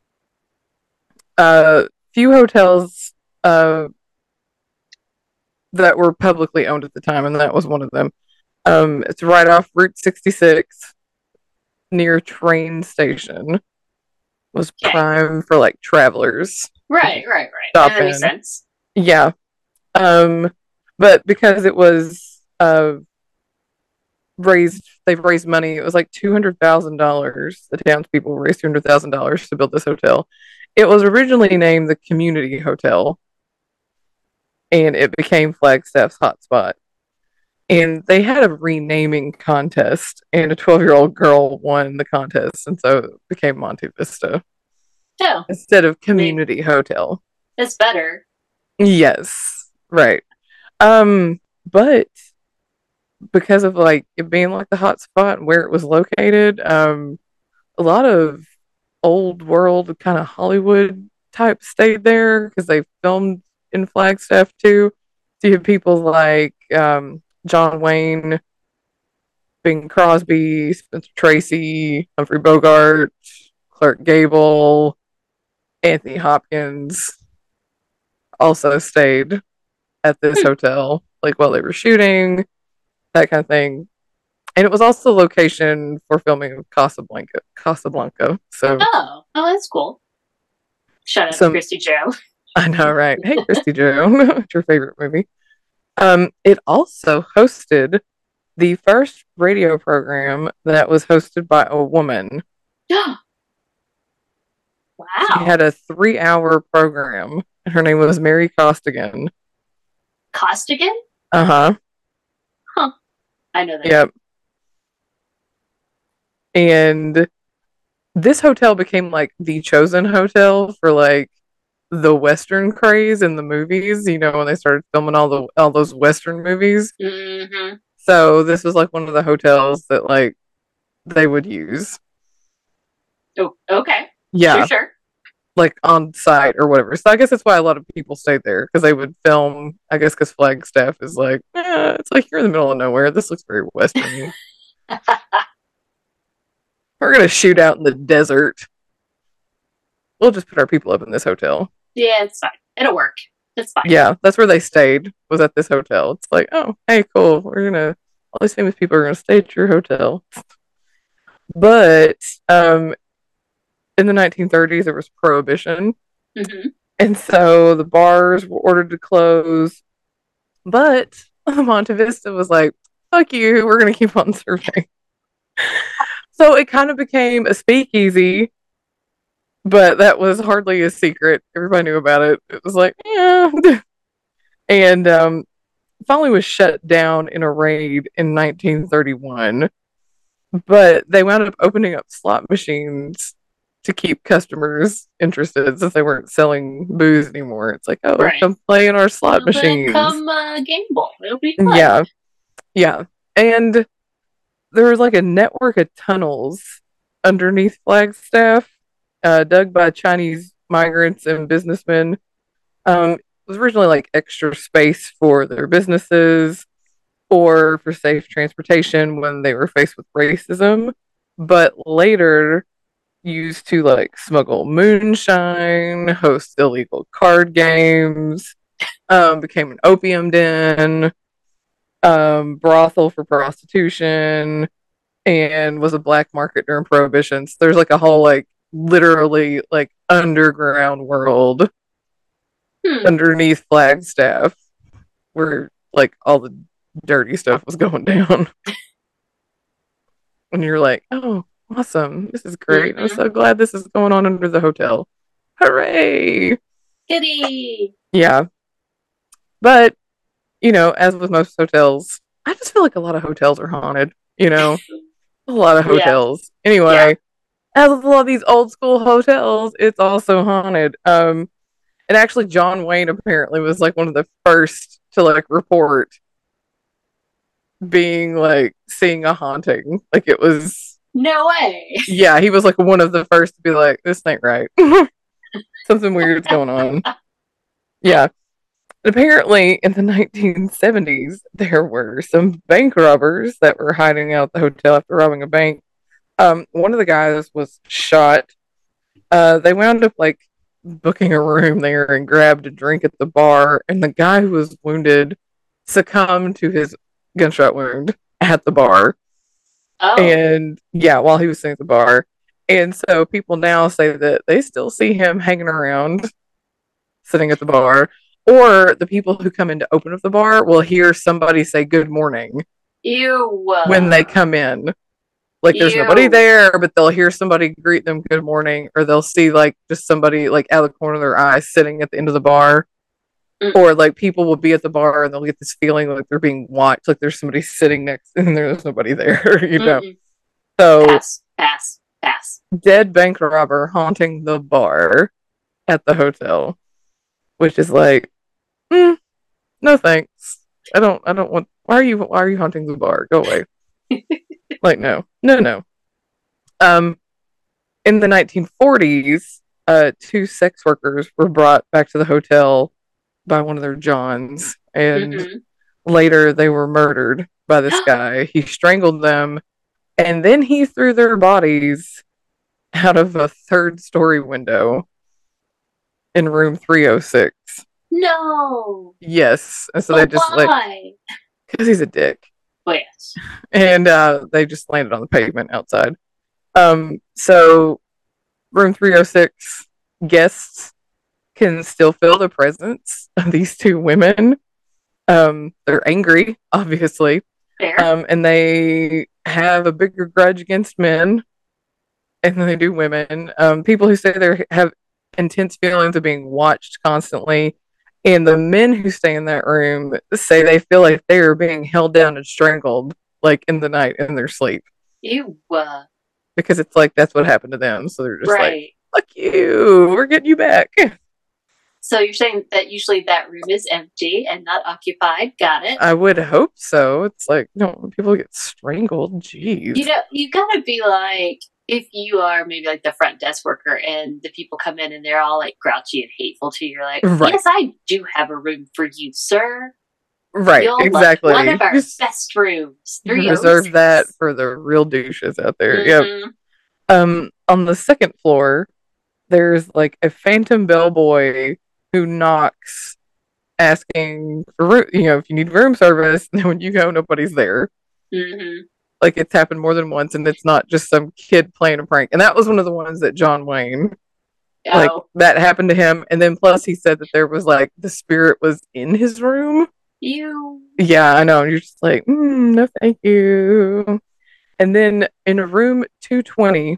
[SPEAKER 2] Uh, few hotels uh, that were publicly owned at the time, and that was one of them. Um, it's right off Route sixty-six near train station. Was
[SPEAKER 1] Okay.
[SPEAKER 2] prime for like travelers.
[SPEAKER 1] Right, right, right.
[SPEAKER 2] Stop
[SPEAKER 1] Yeah, that makes
[SPEAKER 2] in.
[SPEAKER 1] sense.
[SPEAKER 2] Yeah. Um, but because it was uh raised, they've raised money. It was like two hundred thousand dollars. The townspeople raised two hundred thousand dollars to build this hotel. It was originally named the Community Hotel, and it became Flagstaff's hotspot. And they had a renaming contest, and a twelve-year-old girl won the contest, and so it became Monte Vista
[SPEAKER 1] Oh,
[SPEAKER 2] instead of Community Hotel.
[SPEAKER 1] it's better.
[SPEAKER 2] Yes, right. Um, but because of like it being like the hot spot and where it was located, um, a lot of old world kind of Hollywood type stayed there because they filmed in Flagstaff too. So you have people like um, John Wayne, Bing Crosby, Spencer Tracy, Humphrey Bogart, Clark Gable, Anthony Hopkins also stayed at this
[SPEAKER 1] Hmm.
[SPEAKER 2] hotel, like while they were shooting, that kind of thing. And it was also the location for filming of Casablanca. Casablanca. So,
[SPEAKER 1] Oh, oh, that's cool. Shout out
[SPEAKER 2] some,
[SPEAKER 1] to Christy Joe.
[SPEAKER 2] I know, right? Hey, Christy Joe, what's your favorite movie? Um, it also hosted the first radio program that was hosted by a woman.
[SPEAKER 1] Wow.
[SPEAKER 2] She had a three-hour program, and her name was Mary Costigan.
[SPEAKER 1] Costigan?
[SPEAKER 2] Uh huh.
[SPEAKER 1] Huh. I know that.
[SPEAKER 2] Yep. And this hotel became like the chosen hotel for like the Western craze in the movies. You know, when they started filming all the all those Western movies.
[SPEAKER 1] Mm-hmm.
[SPEAKER 2] So this was like one of the hotels that like they would use.
[SPEAKER 1] Oh, okay.
[SPEAKER 2] Yeah.
[SPEAKER 1] Sure, sure.
[SPEAKER 2] Like on site or whatever. So I guess that's why a lot of people stayed there because they would film. I guess because Flagstaff is like, eh, it's like you're in the middle of nowhere. This looks very Western. We're gonna shoot out in the desert. We'll just put our people up in this hotel.
[SPEAKER 1] Yeah, it's fine. It'll work. It's fine.
[SPEAKER 2] Yeah, that's where they stayed. Was at this hotel. It's like, oh, hey, cool. We're gonna all these famous people are gonna stay at your hotel. But um, in the nineteen thirties, there was prohibition,
[SPEAKER 1] Mm-hmm.
[SPEAKER 2] and so the bars were ordered to close. But Monte Vista was like, "Fuck you, we're gonna keep on serving." So it kind of became a speakeasy, but that was hardly a secret. Everybody knew about it. It was like, yeah, and um, finally was shut down in a raid in nineteen thirty-one. But they wound up opening up slot machines to keep customers interested since they weren't selling booze anymore. It's like, oh,
[SPEAKER 1] Right.
[SPEAKER 2] come play in our slot
[SPEAKER 1] Well,
[SPEAKER 2] machines.
[SPEAKER 1] Come uh, gamble. It'll be fun.
[SPEAKER 2] Yeah. Yeah. And there was like a network of tunnels underneath Flagstaff, uh, dug by Chinese migrants and businessmen. Um, it was originally like extra space for their businesses or for safe transportation when they were faced with racism, but later used to like smuggle moonshine, host illegal card games, um, became an opium den, um, brothel for prostitution, and was a black market during Prohibition. So there's like a whole like literally like underground world
[SPEAKER 1] Hmm.
[SPEAKER 2] underneath Flagstaff where like all the dirty stuff was going down. And you're like, oh, awesome. This is great. I'm
[SPEAKER 1] Mhm.
[SPEAKER 2] so glad this is going on under the hotel. Hooray.
[SPEAKER 1] Kitty.
[SPEAKER 2] Yeah. But, you know, as with most hotels, I just feel like a lot of hotels are haunted, you know, a lot of
[SPEAKER 1] Yeah.
[SPEAKER 2] hotels. Anyway, as with a lot of these old school hotels, it's also haunted. Um, and actually, John Wayne apparently was like one of the first to like report being like seeing a haunting. Like it was,
[SPEAKER 1] No way.
[SPEAKER 2] yeah, he was like one of the first to be like, this ain't right. Something weird's going on. Yeah. Apparently, in the nineteen seventies, there were some bank robbers that were hiding out at the hotel after robbing a bank. Um, one of the guys was shot. Uh, they wound up like booking a room there and grabbed a drink at the bar, and the guy who was wounded succumbed to his gunshot wound at the bar.
[SPEAKER 1] Oh.
[SPEAKER 2] And yeah, while he was sitting at the bar. And so people now say that they still see him hanging around, sitting at the bar. Or the people who come in to open up the bar will hear somebody say good morning.
[SPEAKER 1] Ew.
[SPEAKER 2] When they come in. Like there's Ew. Nobody there, but they'll hear somebody greet them good morning, or they'll see like just somebody like out of the corner of their eye sitting at the end of the bar. Mm. Or like people will be at the bar and they'll get this feeling like they're being watched, like there's somebody sitting next and there's nobody there, you know. Mm-mm. So
[SPEAKER 1] pass, pass, pass.
[SPEAKER 2] Dead bank robber haunting the bar at the hotel. Which is like, mm, no thanks. I don't I don't want why are you why are you haunting the bar? Go away. Like no. No no. Um in the nineteen forties, uh two sex workers were brought back to the hotel by one of their Johns, and mm-hmm. later they were murdered by this guy. He strangled them, and then he threw their bodies out of a third story window in room three oh six.
[SPEAKER 1] No.
[SPEAKER 2] Yes. And so
[SPEAKER 1] but
[SPEAKER 2] they just
[SPEAKER 1] why?
[SPEAKER 2] like because he's a dick.
[SPEAKER 1] Well, yes.
[SPEAKER 2] And uh, they just landed on the pavement outside. Um, so room three oh six guests can still feel the presence of these two women. Um, they're angry, obviously.
[SPEAKER 1] Fair.
[SPEAKER 2] Um, and they have a bigger grudge against men and than they do women. Um, people who say they have intense feelings of being watched constantly. And the men who stay in that room say they feel like they are being held down and strangled, like in the night in their sleep.
[SPEAKER 1] Ew. Uh,
[SPEAKER 2] because it's like that's what happened to them. So they're just
[SPEAKER 1] right.
[SPEAKER 2] like, fuck you, we're getting you back.
[SPEAKER 1] So you're saying that usually that room is empty and not occupied. Got it.
[SPEAKER 2] I would hope so. It's like, you know, people get strangled. Jeez.
[SPEAKER 1] You know, you gotta be like, if you are maybe like the front desk worker and the people come in and they're all like grouchy and hateful to you, you're like, right. Yes, I do have a room for you, sir.
[SPEAKER 2] Right, You'll exactly.
[SPEAKER 1] One of our Just best rooms.
[SPEAKER 2] Reserve that for the real douches out there. Mm-hmm. Yep. Um, on the second floor, there's like a phantom bellboy who knocks, asking for room, you know, if you need room service. And then when you go, nobody's there.
[SPEAKER 1] Mm-hmm.
[SPEAKER 2] Like it's happened more than once, and it's not just some kid playing a prank. And that was one of the ones that John Wayne, oh. like that happened to him. And then plus he said that there was like the spirit was in his room.
[SPEAKER 1] You.
[SPEAKER 2] Yeah, I know. And you're just like, mm, no, thank you. And then in room two twenty,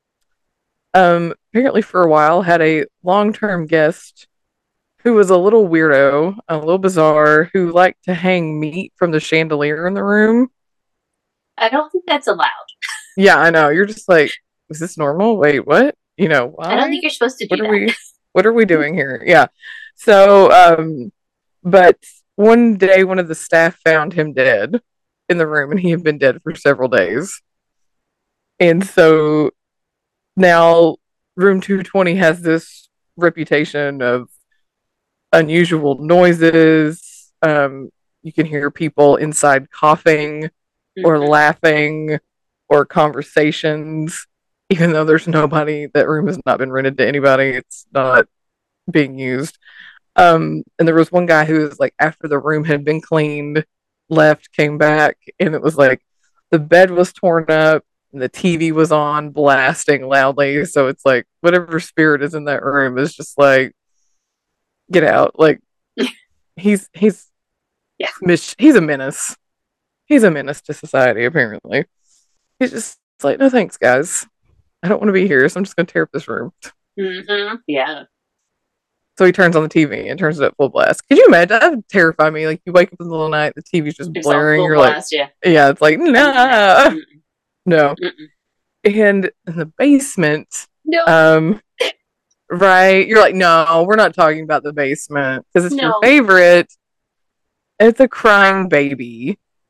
[SPEAKER 2] um, apparently for a while had a long-term guest who was a little weirdo, a little bizarre, who liked to hang meat from the chandelier in the room.
[SPEAKER 1] I don't think that's allowed.
[SPEAKER 2] Yeah, I know. You're just like, is this normal? Wait, what? You know, why?
[SPEAKER 1] I don't think you're supposed to do
[SPEAKER 2] what
[SPEAKER 1] that.
[SPEAKER 2] Are we, what are we doing here? Yeah. So, um, but one day one of the staff found him dead in the room, and he had been dead for several days. And so now room two twenty has this reputation of unusual noises. Um, you can hear people inside coughing mm-hmm. or laughing or conversations, even though there's nobody. That room has not been rented to anybody. It's not being used. Um, and there was one guy who was like, after the room had been cleaned, left, came back, and it was like the bed was torn up and the T V was on blasting loudly. So it's like whatever spirit is in that room is just like, get out. Like he's he's
[SPEAKER 1] yeah
[SPEAKER 2] he's a menace. He's a menace to society, apparently. He's just like, no thanks, guys. I don't want to be here, so I'm just gonna tear up this room.
[SPEAKER 1] Mm-hmm. Yeah.
[SPEAKER 2] So he turns on the T V and turns it at full blast. Could you imagine? That would terrify me. Like you wake up in the middle of the night, the T V's just it's blaring. You're blast, like, yeah. yeah, it's like, nah. Mm-mm. No. Mm-mm. And in the basement,
[SPEAKER 1] no.
[SPEAKER 2] um, right? You're like, no, we're not talking about the basement because it's no. your favorite. It's a crying baby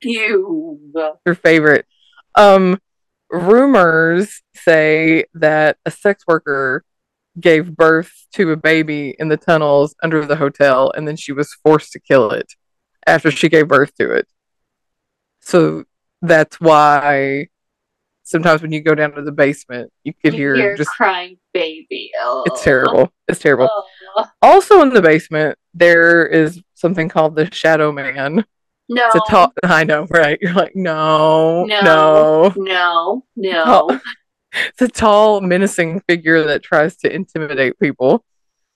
[SPEAKER 1] Ew.
[SPEAKER 2] Your favorite. Um, rumors say that a sex worker gave birth to a baby in the tunnels under the hotel, and then she was forced to kill it after she gave birth to it. So that's why sometimes when you go down to the basement, you could
[SPEAKER 1] You
[SPEAKER 2] hear
[SPEAKER 1] hear a
[SPEAKER 2] just
[SPEAKER 1] crying baby.
[SPEAKER 2] it's
[SPEAKER 1] Oh.
[SPEAKER 2] terrible. It's terrible.
[SPEAKER 1] Oh.
[SPEAKER 2] Also in the basement, there is something called the Shadow Man.
[SPEAKER 1] No.
[SPEAKER 2] It's a tall. I know, right? You're like, no,
[SPEAKER 1] No.
[SPEAKER 2] no,
[SPEAKER 1] No. No.
[SPEAKER 2] Tall- It's a tall, menacing figure that tries to intimidate people.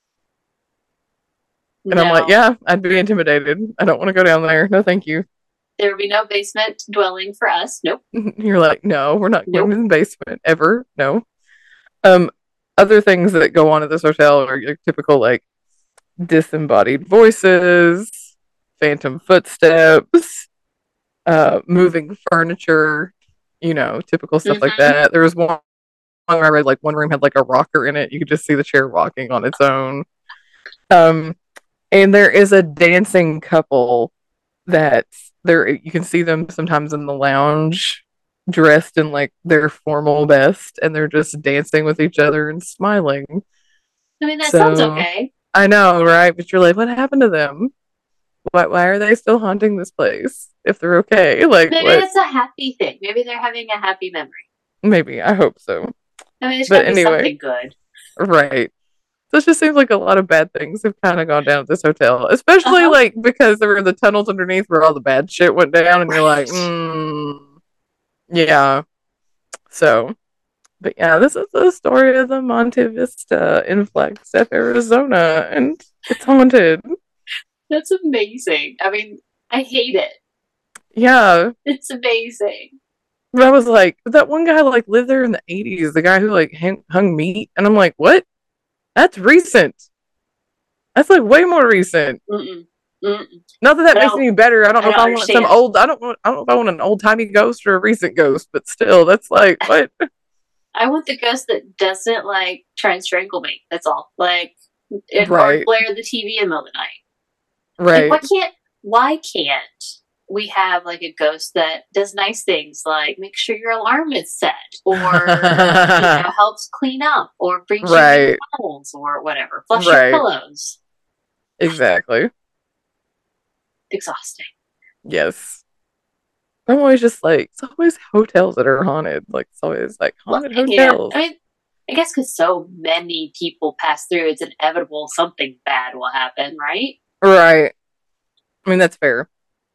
[SPEAKER 2] And I'm like,
[SPEAKER 1] No.
[SPEAKER 2] yeah, I'd be intimidated. I don't want to go down there. No, thank you.
[SPEAKER 1] There would be no basement dwelling for us. Nope.
[SPEAKER 2] You're like, no, we're not
[SPEAKER 1] Nope.
[SPEAKER 2] going to the basement ever. No. Um, other things that go on at this hotel are your typical like disembodied voices, phantom footsteps, uh, moving furniture. You know, typical stuff like
[SPEAKER 1] Mhm.
[SPEAKER 2] that. There was one where I read like one room had like a rocker in it. You could just see the chair rocking on its own. Um, and there is a dancing couple that there you can see them sometimes in the lounge dressed in like their formal best and they're just dancing with each other and smiling.
[SPEAKER 1] I mean, that
[SPEAKER 2] So
[SPEAKER 1] sounds okay.
[SPEAKER 2] I know, right? But you're like, what happened to them? Why why are they still haunting this place if they're okay? Like
[SPEAKER 1] Maybe
[SPEAKER 2] what?
[SPEAKER 1] it's a happy thing. Maybe they're having a happy memory.
[SPEAKER 2] Maybe I hope so.
[SPEAKER 1] I mean, there's
[SPEAKER 2] But
[SPEAKER 1] gotta be
[SPEAKER 2] anyway,
[SPEAKER 1] something good.
[SPEAKER 2] right. So it just seems like a lot of bad things have kind of gone down at this hotel, especially
[SPEAKER 1] Uh-huh.
[SPEAKER 2] like because there were the tunnels underneath where all the bad shit went down, and you're like,
[SPEAKER 1] Right.
[SPEAKER 2] mm, yeah. So, but yeah, this is the story of the Monte Vista in Flagstaff, Arizona, and it's haunted.
[SPEAKER 1] That's amazing. I mean, I hate it.
[SPEAKER 2] Yeah,
[SPEAKER 1] It's amazing.
[SPEAKER 2] but I was like, that one guy like lived there in the eighties, the guy who like hung, hung meat, and I'm like, what? That's recent. That's like way more recent.
[SPEAKER 1] Mm-mm. Mm-mm.
[SPEAKER 2] Not that that
[SPEAKER 1] I
[SPEAKER 2] makes
[SPEAKER 1] don't-
[SPEAKER 2] any better. I don't
[SPEAKER 1] I
[SPEAKER 2] know if
[SPEAKER 1] don't
[SPEAKER 2] I want some
[SPEAKER 1] understand.
[SPEAKER 2] old. I don't. Want, I don't know if I want an old timey ghost or a recent ghost, but still, that's like what?
[SPEAKER 1] I want the ghost that doesn't like try and strangle me. That's all. Like, it,
[SPEAKER 2] Right.
[SPEAKER 1] or glare the T V in the middle of the night.
[SPEAKER 2] Right.
[SPEAKER 1] Like, why can't? Why can't we have like a ghost that does nice things, like make sure your alarm is set, or you know, helps clean up, or brings you
[SPEAKER 2] Right.
[SPEAKER 1] new towels, or whatever, flush
[SPEAKER 2] Right.
[SPEAKER 1] your pillows.
[SPEAKER 2] Exactly.
[SPEAKER 1] Exhausting.
[SPEAKER 2] Yes. I'm always just like, it's always hotels that are haunted. Like, it's always like
[SPEAKER 1] Well,
[SPEAKER 2] haunted
[SPEAKER 1] yeah,
[SPEAKER 2] hotels.
[SPEAKER 1] I mean, I guess because so many people pass through, it's inevitable something bad will happen, right?
[SPEAKER 2] Right. I mean, that's fair.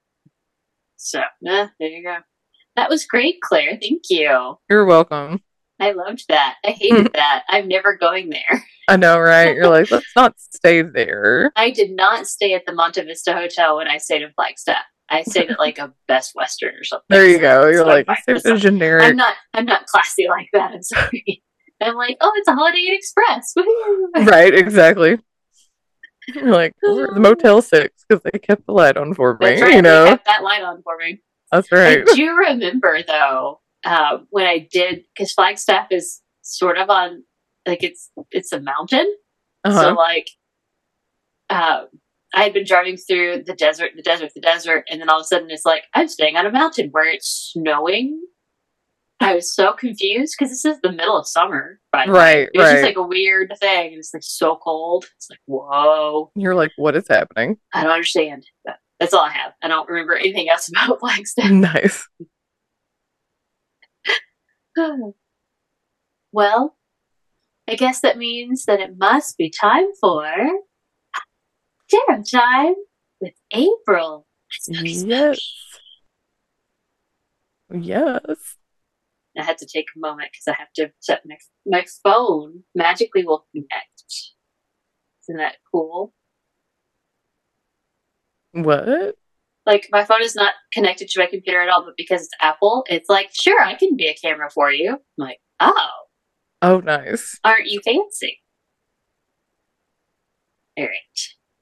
[SPEAKER 1] So, eh, there you go. That was great, Claire. Thank you.
[SPEAKER 2] You're welcome.
[SPEAKER 1] I loved that. I hated that. I'm never going there.
[SPEAKER 2] I know, right? You're like, let's not stay there.
[SPEAKER 1] I did not stay at the Monte Vista Hotel when I stayed in Flagstaff. I stayed at like a Best Western or something.
[SPEAKER 2] There you
[SPEAKER 1] so-
[SPEAKER 2] go. You're
[SPEAKER 1] so
[SPEAKER 2] like,
[SPEAKER 1] I'm
[SPEAKER 2] it's
[SPEAKER 1] fine.
[SPEAKER 2] a generic.
[SPEAKER 1] I'm not. I'm not classy like that. I'm sorry. I'm like, oh, it's a Holiday Inn Express. Woo-hoo.
[SPEAKER 2] Right, exactly. You're like, we're at the Motel Six because they kept the light on for me.
[SPEAKER 1] That's right.
[SPEAKER 2] You know,
[SPEAKER 1] They kept that light on for me.
[SPEAKER 2] that's right.
[SPEAKER 1] I do remember though uh, when I did, because Flagstaff is sort of on, like it's it's a mountain,
[SPEAKER 2] Uh-huh.
[SPEAKER 1] so like uh, I had been driving through the desert, the desert, the desert, and then all of a sudden it's like I'm staying on a mountain where it's snowing. I was so confused because this is the middle of summer, by the way.
[SPEAKER 2] Right,
[SPEAKER 1] It was just
[SPEAKER 2] right.
[SPEAKER 1] like a weird thing, and it's like so cold. It's like whoa,
[SPEAKER 2] You're like, what is happening?
[SPEAKER 1] I don't understand. But that's all I have. I don't remember anything else about Flagstaff.
[SPEAKER 2] Nice.
[SPEAKER 1] Well, I guess that means that it must be time for tarot time with April.
[SPEAKER 2] Yes. Yes.
[SPEAKER 1] I had to take a moment because I have to set my my phone magically will connect. Isn't that cool?
[SPEAKER 2] What?
[SPEAKER 1] Like my phone is not connected to my computer at all, but because it's Apple, it's like, sure, I can be a camera for you. I'm like, oh,
[SPEAKER 2] Oh, nice.
[SPEAKER 1] aren't you fancy? All right.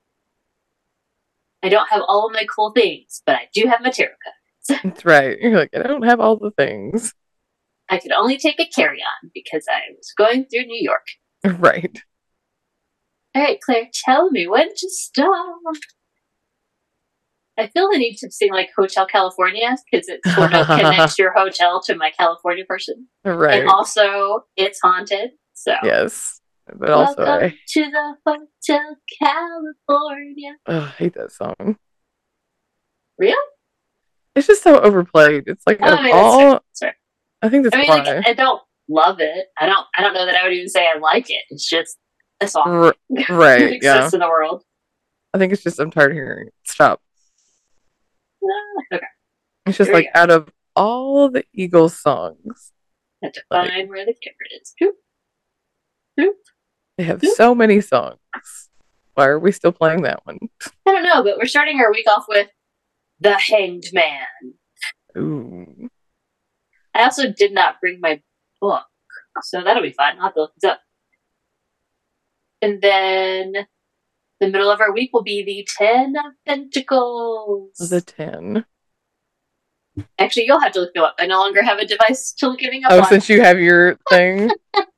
[SPEAKER 1] I don't have all of my cool things, but I do have my tarot card.
[SPEAKER 2] That's right. You're like, I don't have all the things.
[SPEAKER 1] I could only take a carry-on because I was going through New York.
[SPEAKER 2] Right.
[SPEAKER 1] All right, Claire, tell me when to start. I feel the need to sing like Hotel California because it sort of connects your hotel to my California person.
[SPEAKER 2] Right.
[SPEAKER 1] And also, it's haunted. So
[SPEAKER 2] yes. But also,
[SPEAKER 1] welcome
[SPEAKER 2] I,
[SPEAKER 1] to the Hotel California.
[SPEAKER 2] ugh, I hate that song.
[SPEAKER 1] Really?
[SPEAKER 2] It's just so overplayed. It's like
[SPEAKER 1] Oh,
[SPEAKER 2] out
[SPEAKER 1] I
[SPEAKER 2] of
[SPEAKER 1] mean, that's
[SPEAKER 2] all,
[SPEAKER 1] fair. That's fair.
[SPEAKER 2] I think that's
[SPEAKER 1] I mean,
[SPEAKER 2] why.
[SPEAKER 1] like, I don't love it. I don't. I don't know that I would even say I like it. It's just a song.
[SPEAKER 2] R- right?
[SPEAKER 1] It exists
[SPEAKER 2] Yeah.
[SPEAKER 1] in the world.
[SPEAKER 2] I think it's just I'm tired of hearing it. Stop.
[SPEAKER 1] Ah, okay.
[SPEAKER 2] It's just
[SPEAKER 1] Here we
[SPEAKER 2] like out of all the Eagles songs,
[SPEAKER 1] I have to
[SPEAKER 2] like-
[SPEAKER 1] find where the camera is. Oop. Oop.
[SPEAKER 2] they have
[SPEAKER 1] Oop.
[SPEAKER 2] so many songs. Why are we still playing that one?
[SPEAKER 1] I don't know, but we're starting our week off with The Hanged Man.
[SPEAKER 2] Ooh.
[SPEAKER 1] I also did not bring my book, so that'll be fun. I'll have to look this up. And then the middle of our week will be the Ten of Pentacles.
[SPEAKER 2] The ten.
[SPEAKER 1] Actually, you'll have to look them up. I no longer have a device to look anything up
[SPEAKER 2] Oh,
[SPEAKER 1] on.
[SPEAKER 2] since you have your thing.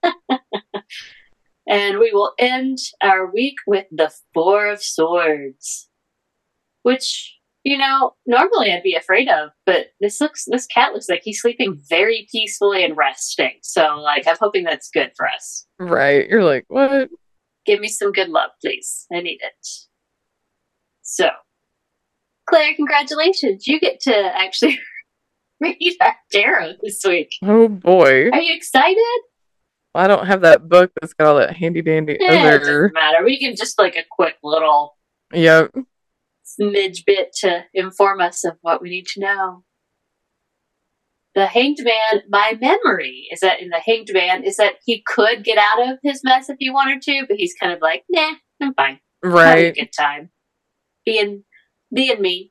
[SPEAKER 1] And we will end our week with the Four of Swords, which, you know, normally I'd be afraid of, but this looks, this cat looks like he's sleeping very peacefully and resting. So, like, I'm hoping that's good for us.
[SPEAKER 2] Right. You're like, what?
[SPEAKER 1] Give me some good love, please. I need it. So, Claire, congratulations. You get to actually read our tarot this week.
[SPEAKER 2] Oh boy.
[SPEAKER 1] Are you excited?
[SPEAKER 2] I don't have that book that's got all that handy dandy
[SPEAKER 1] Eh, it
[SPEAKER 2] other.
[SPEAKER 1] doesn't matter. We can just like a quick little
[SPEAKER 2] Yep.
[SPEAKER 1] smidge bit to inform us of what we need to know. The Hanged Man, my memory is that in the Hanged Man is that he could get out of his mess if he wanted to, but he's kind of like, nah, I'm fine. Having a
[SPEAKER 2] Right.
[SPEAKER 1] good time. Being being me.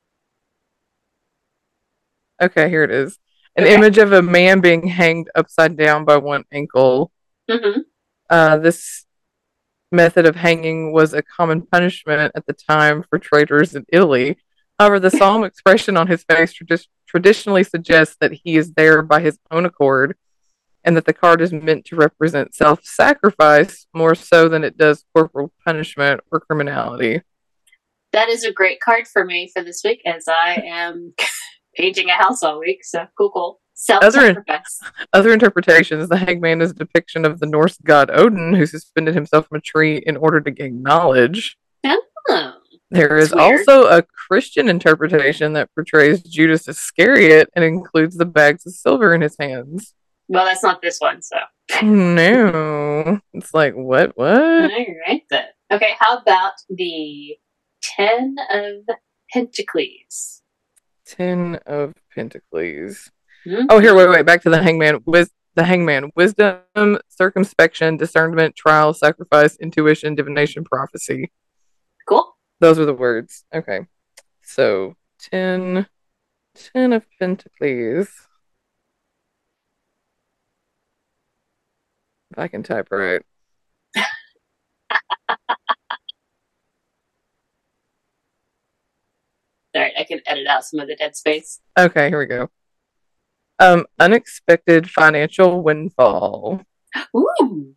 [SPEAKER 2] Okay, here it is. An
[SPEAKER 1] Okay.
[SPEAKER 2] image of a man being hanged upside down by one ankle.
[SPEAKER 1] Mm-hmm.
[SPEAKER 2] Uh, this method of hanging was a common punishment at the time for traitors in Italy. However, the solemn expression on his face tradi- traditionally suggests that he is there by his own accord and that the card is meant to represent self-sacrifice more so than it does corporal punishment or criminality.
[SPEAKER 1] That is a great card for me for this week as I am painting a house all week. So cool, cool. Self-sacrifice.
[SPEAKER 2] Other interpretations, the hangman is a depiction of the Norse god Odin, who suspended himself from a tree in order to gain knowledge.
[SPEAKER 1] Oh,
[SPEAKER 2] There is
[SPEAKER 1] that's weird.
[SPEAKER 2] also a Christian interpretation that portrays Judas Iscariot and includes the bags of silver in his hands.
[SPEAKER 1] Well, that's not this one, so.
[SPEAKER 2] No. It's like, what, what?
[SPEAKER 1] All right, then. Okay, how about the Ten of Pentacles?
[SPEAKER 2] Ten of Pentacles.
[SPEAKER 1] Hmm?
[SPEAKER 2] Oh, here, wait, wait. Back to the hangman. Wis- the hangman. Wisdom, circumspection, discernment, trial, sacrifice, intuition, divination, prophecy.
[SPEAKER 1] Cool.
[SPEAKER 2] Those are the words. Okay. So, ten, ten of Pentacles. If I can type right.
[SPEAKER 1] All right, I can edit out some of the dead space.
[SPEAKER 2] Okay, here we go. Um, unexpected financial windfall.
[SPEAKER 1] Ooh.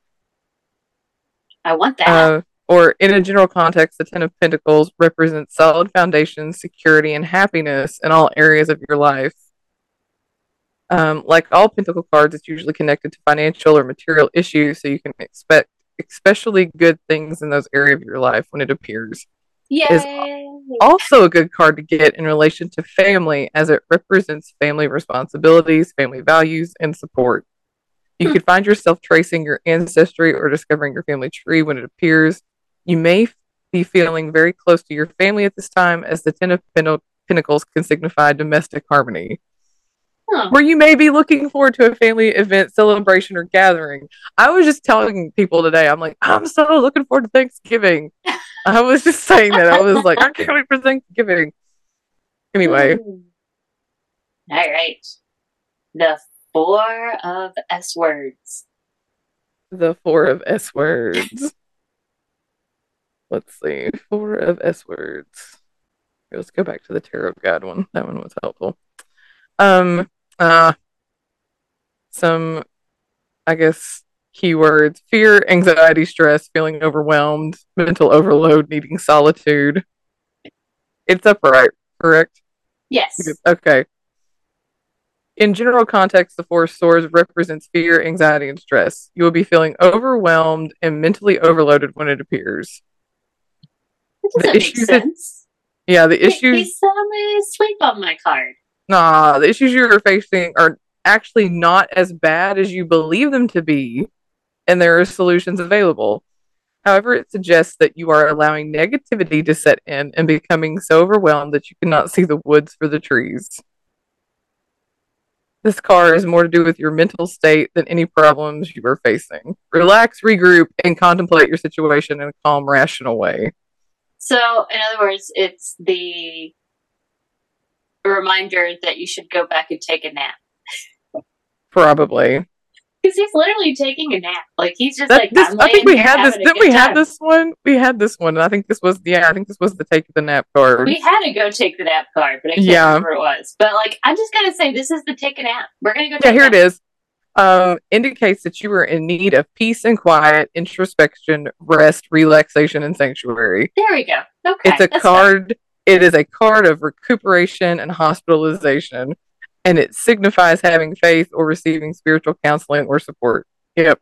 [SPEAKER 1] I want that.
[SPEAKER 2] Uh, or in a general context, the Ten of Pentacles represents solid foundations, security, and happiness in all areas of your life. Um, like all Pentacle cards, it's usually connected to financial or material issues, so you can expect especially good things in those areas of your life when it appears.
[SPEAKER 1] Yay!
[SPEAKER 2] Also a good card to get in relation to family, as it represents family responsibilities, family values, and support. You could find yourself tracing your ancestry or discovering your family tree when it appears. You may be feeling very close to your family at this time, as the Ten of Pentacles can signify domestic harmony.
[SPEAKER 1] Huh.
[SPEAKER 2] Where you may be looking forward to a family event, celebration, or gathering. I was just telling people today, I'm like, I'm so looking forward to Thanksgiving. I was just saying that. I was like, I can't wait for Thanksgiving. Anyway.
[SPEAKER 1] Ooh. All right. The Four of S words.
[SPEAKER 2] The Four of S words. Let's see. Four of S words. Here, let's go back to the tarot guide one. That one was helpful. Um, uh, some, I guess, keywords: fear, anxiety, stress, feeling overwhelmed, mental overload, needing solitude. It's upright, correct?
[SPEAKER 1] Yes.
[SPEAKER 2] Okay. In general context, the four swords represents fear, anxiety, and stress. You will be feeling overwhelmed and mentally overloaded when it appears.
[SPEAKER 1] That doesn't
[SPEAKER 2] The
[SPEAKER 1] make
[SPEAKER 2] issues that-
[SPEAKER 1] sense.
[SPEAKER 2] Yeah, the
[SPEAKER 1] He-
[SPEAKER 2] issues.
[SPEAKER 1] He's somebody sleep on my card.
[SPEAKER 2] Nah, the issues you're facing are actually not as bad as you believe them to be, and there are solutions available. However, it suggests that you are allowing negativity to set in and becoming so overwhelmed that you cannot see the woods for the trees. This card is more to do with your mental state than any problems you are facing. Relax, regroup, and contemplate your situation in a calm, rational way.
[SPEAKER 1] So, in other words, it's the reminder that you should go back and take a nap.
[SPEAKER 2] Probably.
[SPEAKER 1] Because he's literally taking a nap. Like, he's just
[SPEAKER 2] That,
[SPEAKER 1] like,
[SPEAKER 2] this,
[SPEAKER 1] I'm
[SPEAKER 2] I think
[SPEAKER 1] laying
[SPEAKER 2] we
[SPEAKER 1] here
[SPEAKER 2] had this.
[SPEAKER 1] having a
[SPEAKER 2] Didn't
[SPEAKER 1] good
[SPEAKER 2] we have
[SPEAKER 1] time.
[SPEAKER 2] this one? We had this one. And I think this was, yeah, I think this was the take the nap card.
[SPEAKER 1] We had to go take the nap card, but I can't
[SPEAKER 2] Yeah.
[SPEAKER 1] remember what it was. But, like, I'm just going to say this is the take a nap. We're going to go
[SPEAKER 2] Yeah,
[SPEAKER 1] take
[SPEAKER 2] here
[SPEAKER 1] a
[SPEAKER 2] it
[SPEAKER 1] nap.
[SPEAKER 2] is. Um, indicates that you are in need of peace and quiet, introspection, rest, relaxation, and sanctuary.
[SPEAKER 1] There we go. Okay.
[SPEAKER 2] It's a
[SPEAKER 1] that's
[SPEAKER 2] card. It is a card of recuperation and hospitalization, and it signifies having faith or receiving spiritual counseling or support. Yep.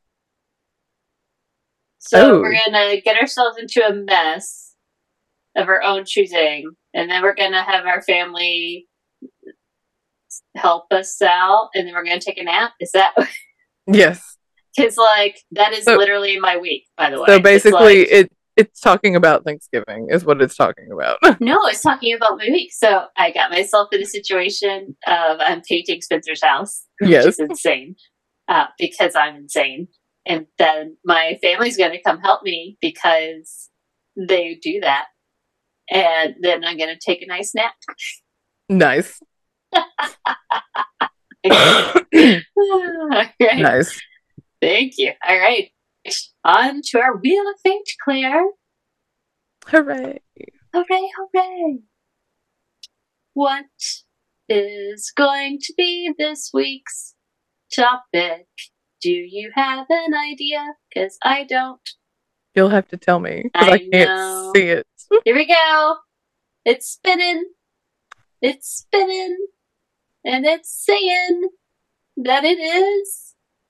[SPEAKER 1] So
[SPEAKER 2] Oh.
[SPEAKER 1] we're gonna get ourselves into a mess of our own choosing, and then we're gonna have our family help us out, and then we're gonna take a nap. Is that?
[SPEAKER 2] Yes.
[SPEAKER 1] Because like that is
[SPEAKER 2] So-
[SPEAKER 1] literally my week. By the way.
[SPEAKER 2] So basically,
[SPEAKER 1] It's like-
[SPEAKER 2] it it's talking about Thanksgiving, is what it's talking about.
[SPEAKER 1] no, it's talking about my week. So I got myself in a situation of I'm painting Spencer's house, which
[SPEAKER 2] Yes.
[SPEAKER 1] is insane, uh, because I'm insane. And then my family's going to come help me because they do that. And then I'm going to take a nice nap.
[SPEAKER 2] Nice.
[SPEAKER 1] All right.
[SPEAKER 2] Nice.
[SPEAKER 1] Thank you. All right. On to our Wheel of Fate, Claire.
[SPEAKER 2] Hooray.
[SPEAKER 1] Hooray, hooray. What is going to be this week's topic? Do you have an idea? Because I don't.
[SPEAKER 2] You'll have to tell me, because I,
[SPEAKER 1] I
[SPEAKER 2] can't
[SPEAKER 1] know.
[SPEAKER 2] see it.
[SPEAKER 1] Here we go. It's spinning. It's spinning. And it's saying that it is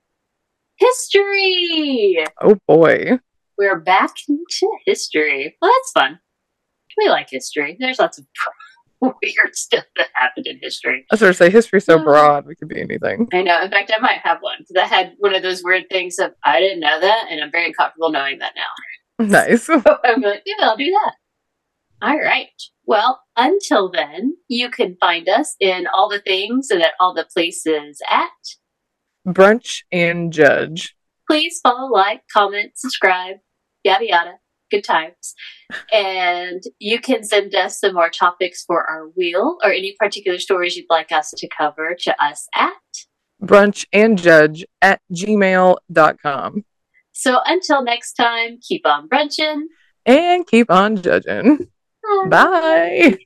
[SPEAKER 1] history.
[SPEAKER 2] Oh boy.
[SPEAKER 1] We're back into history. Well, that's fun. We like history. There's lots of weird stuff that happened in history.
[SPEAKER 2] I was going to say, history's so
[SPEAKER 1] Yeah.
[SPEAKER 2] broad, we could be anything.
[SPEAKER 1] I know. In fact, I might have one. Because I had one of those weird things of, I didn't know that, and I'm very comfortable knowing that now.
[SPEAKER 2] Nice.
[SPEAKER 1] I'm like, yeah, I'll do that. All right. Well, until then, you can find us in all the things and at all the places at.
[SPEAKER 2] Brunch and Judge.
[SPEAKER 1] Please follow, like, comment, subscribe, yada yada. Good times. And you can send us some more topics for our wheel or any particular stories you'd like us to cover to us at.
[SPEAKER 2] Brunch and Judge at gmail dot com.
[SPEAKER 1] So until next time, keep on brunching.
[SPEAKER 2] And keep on judging. Bye.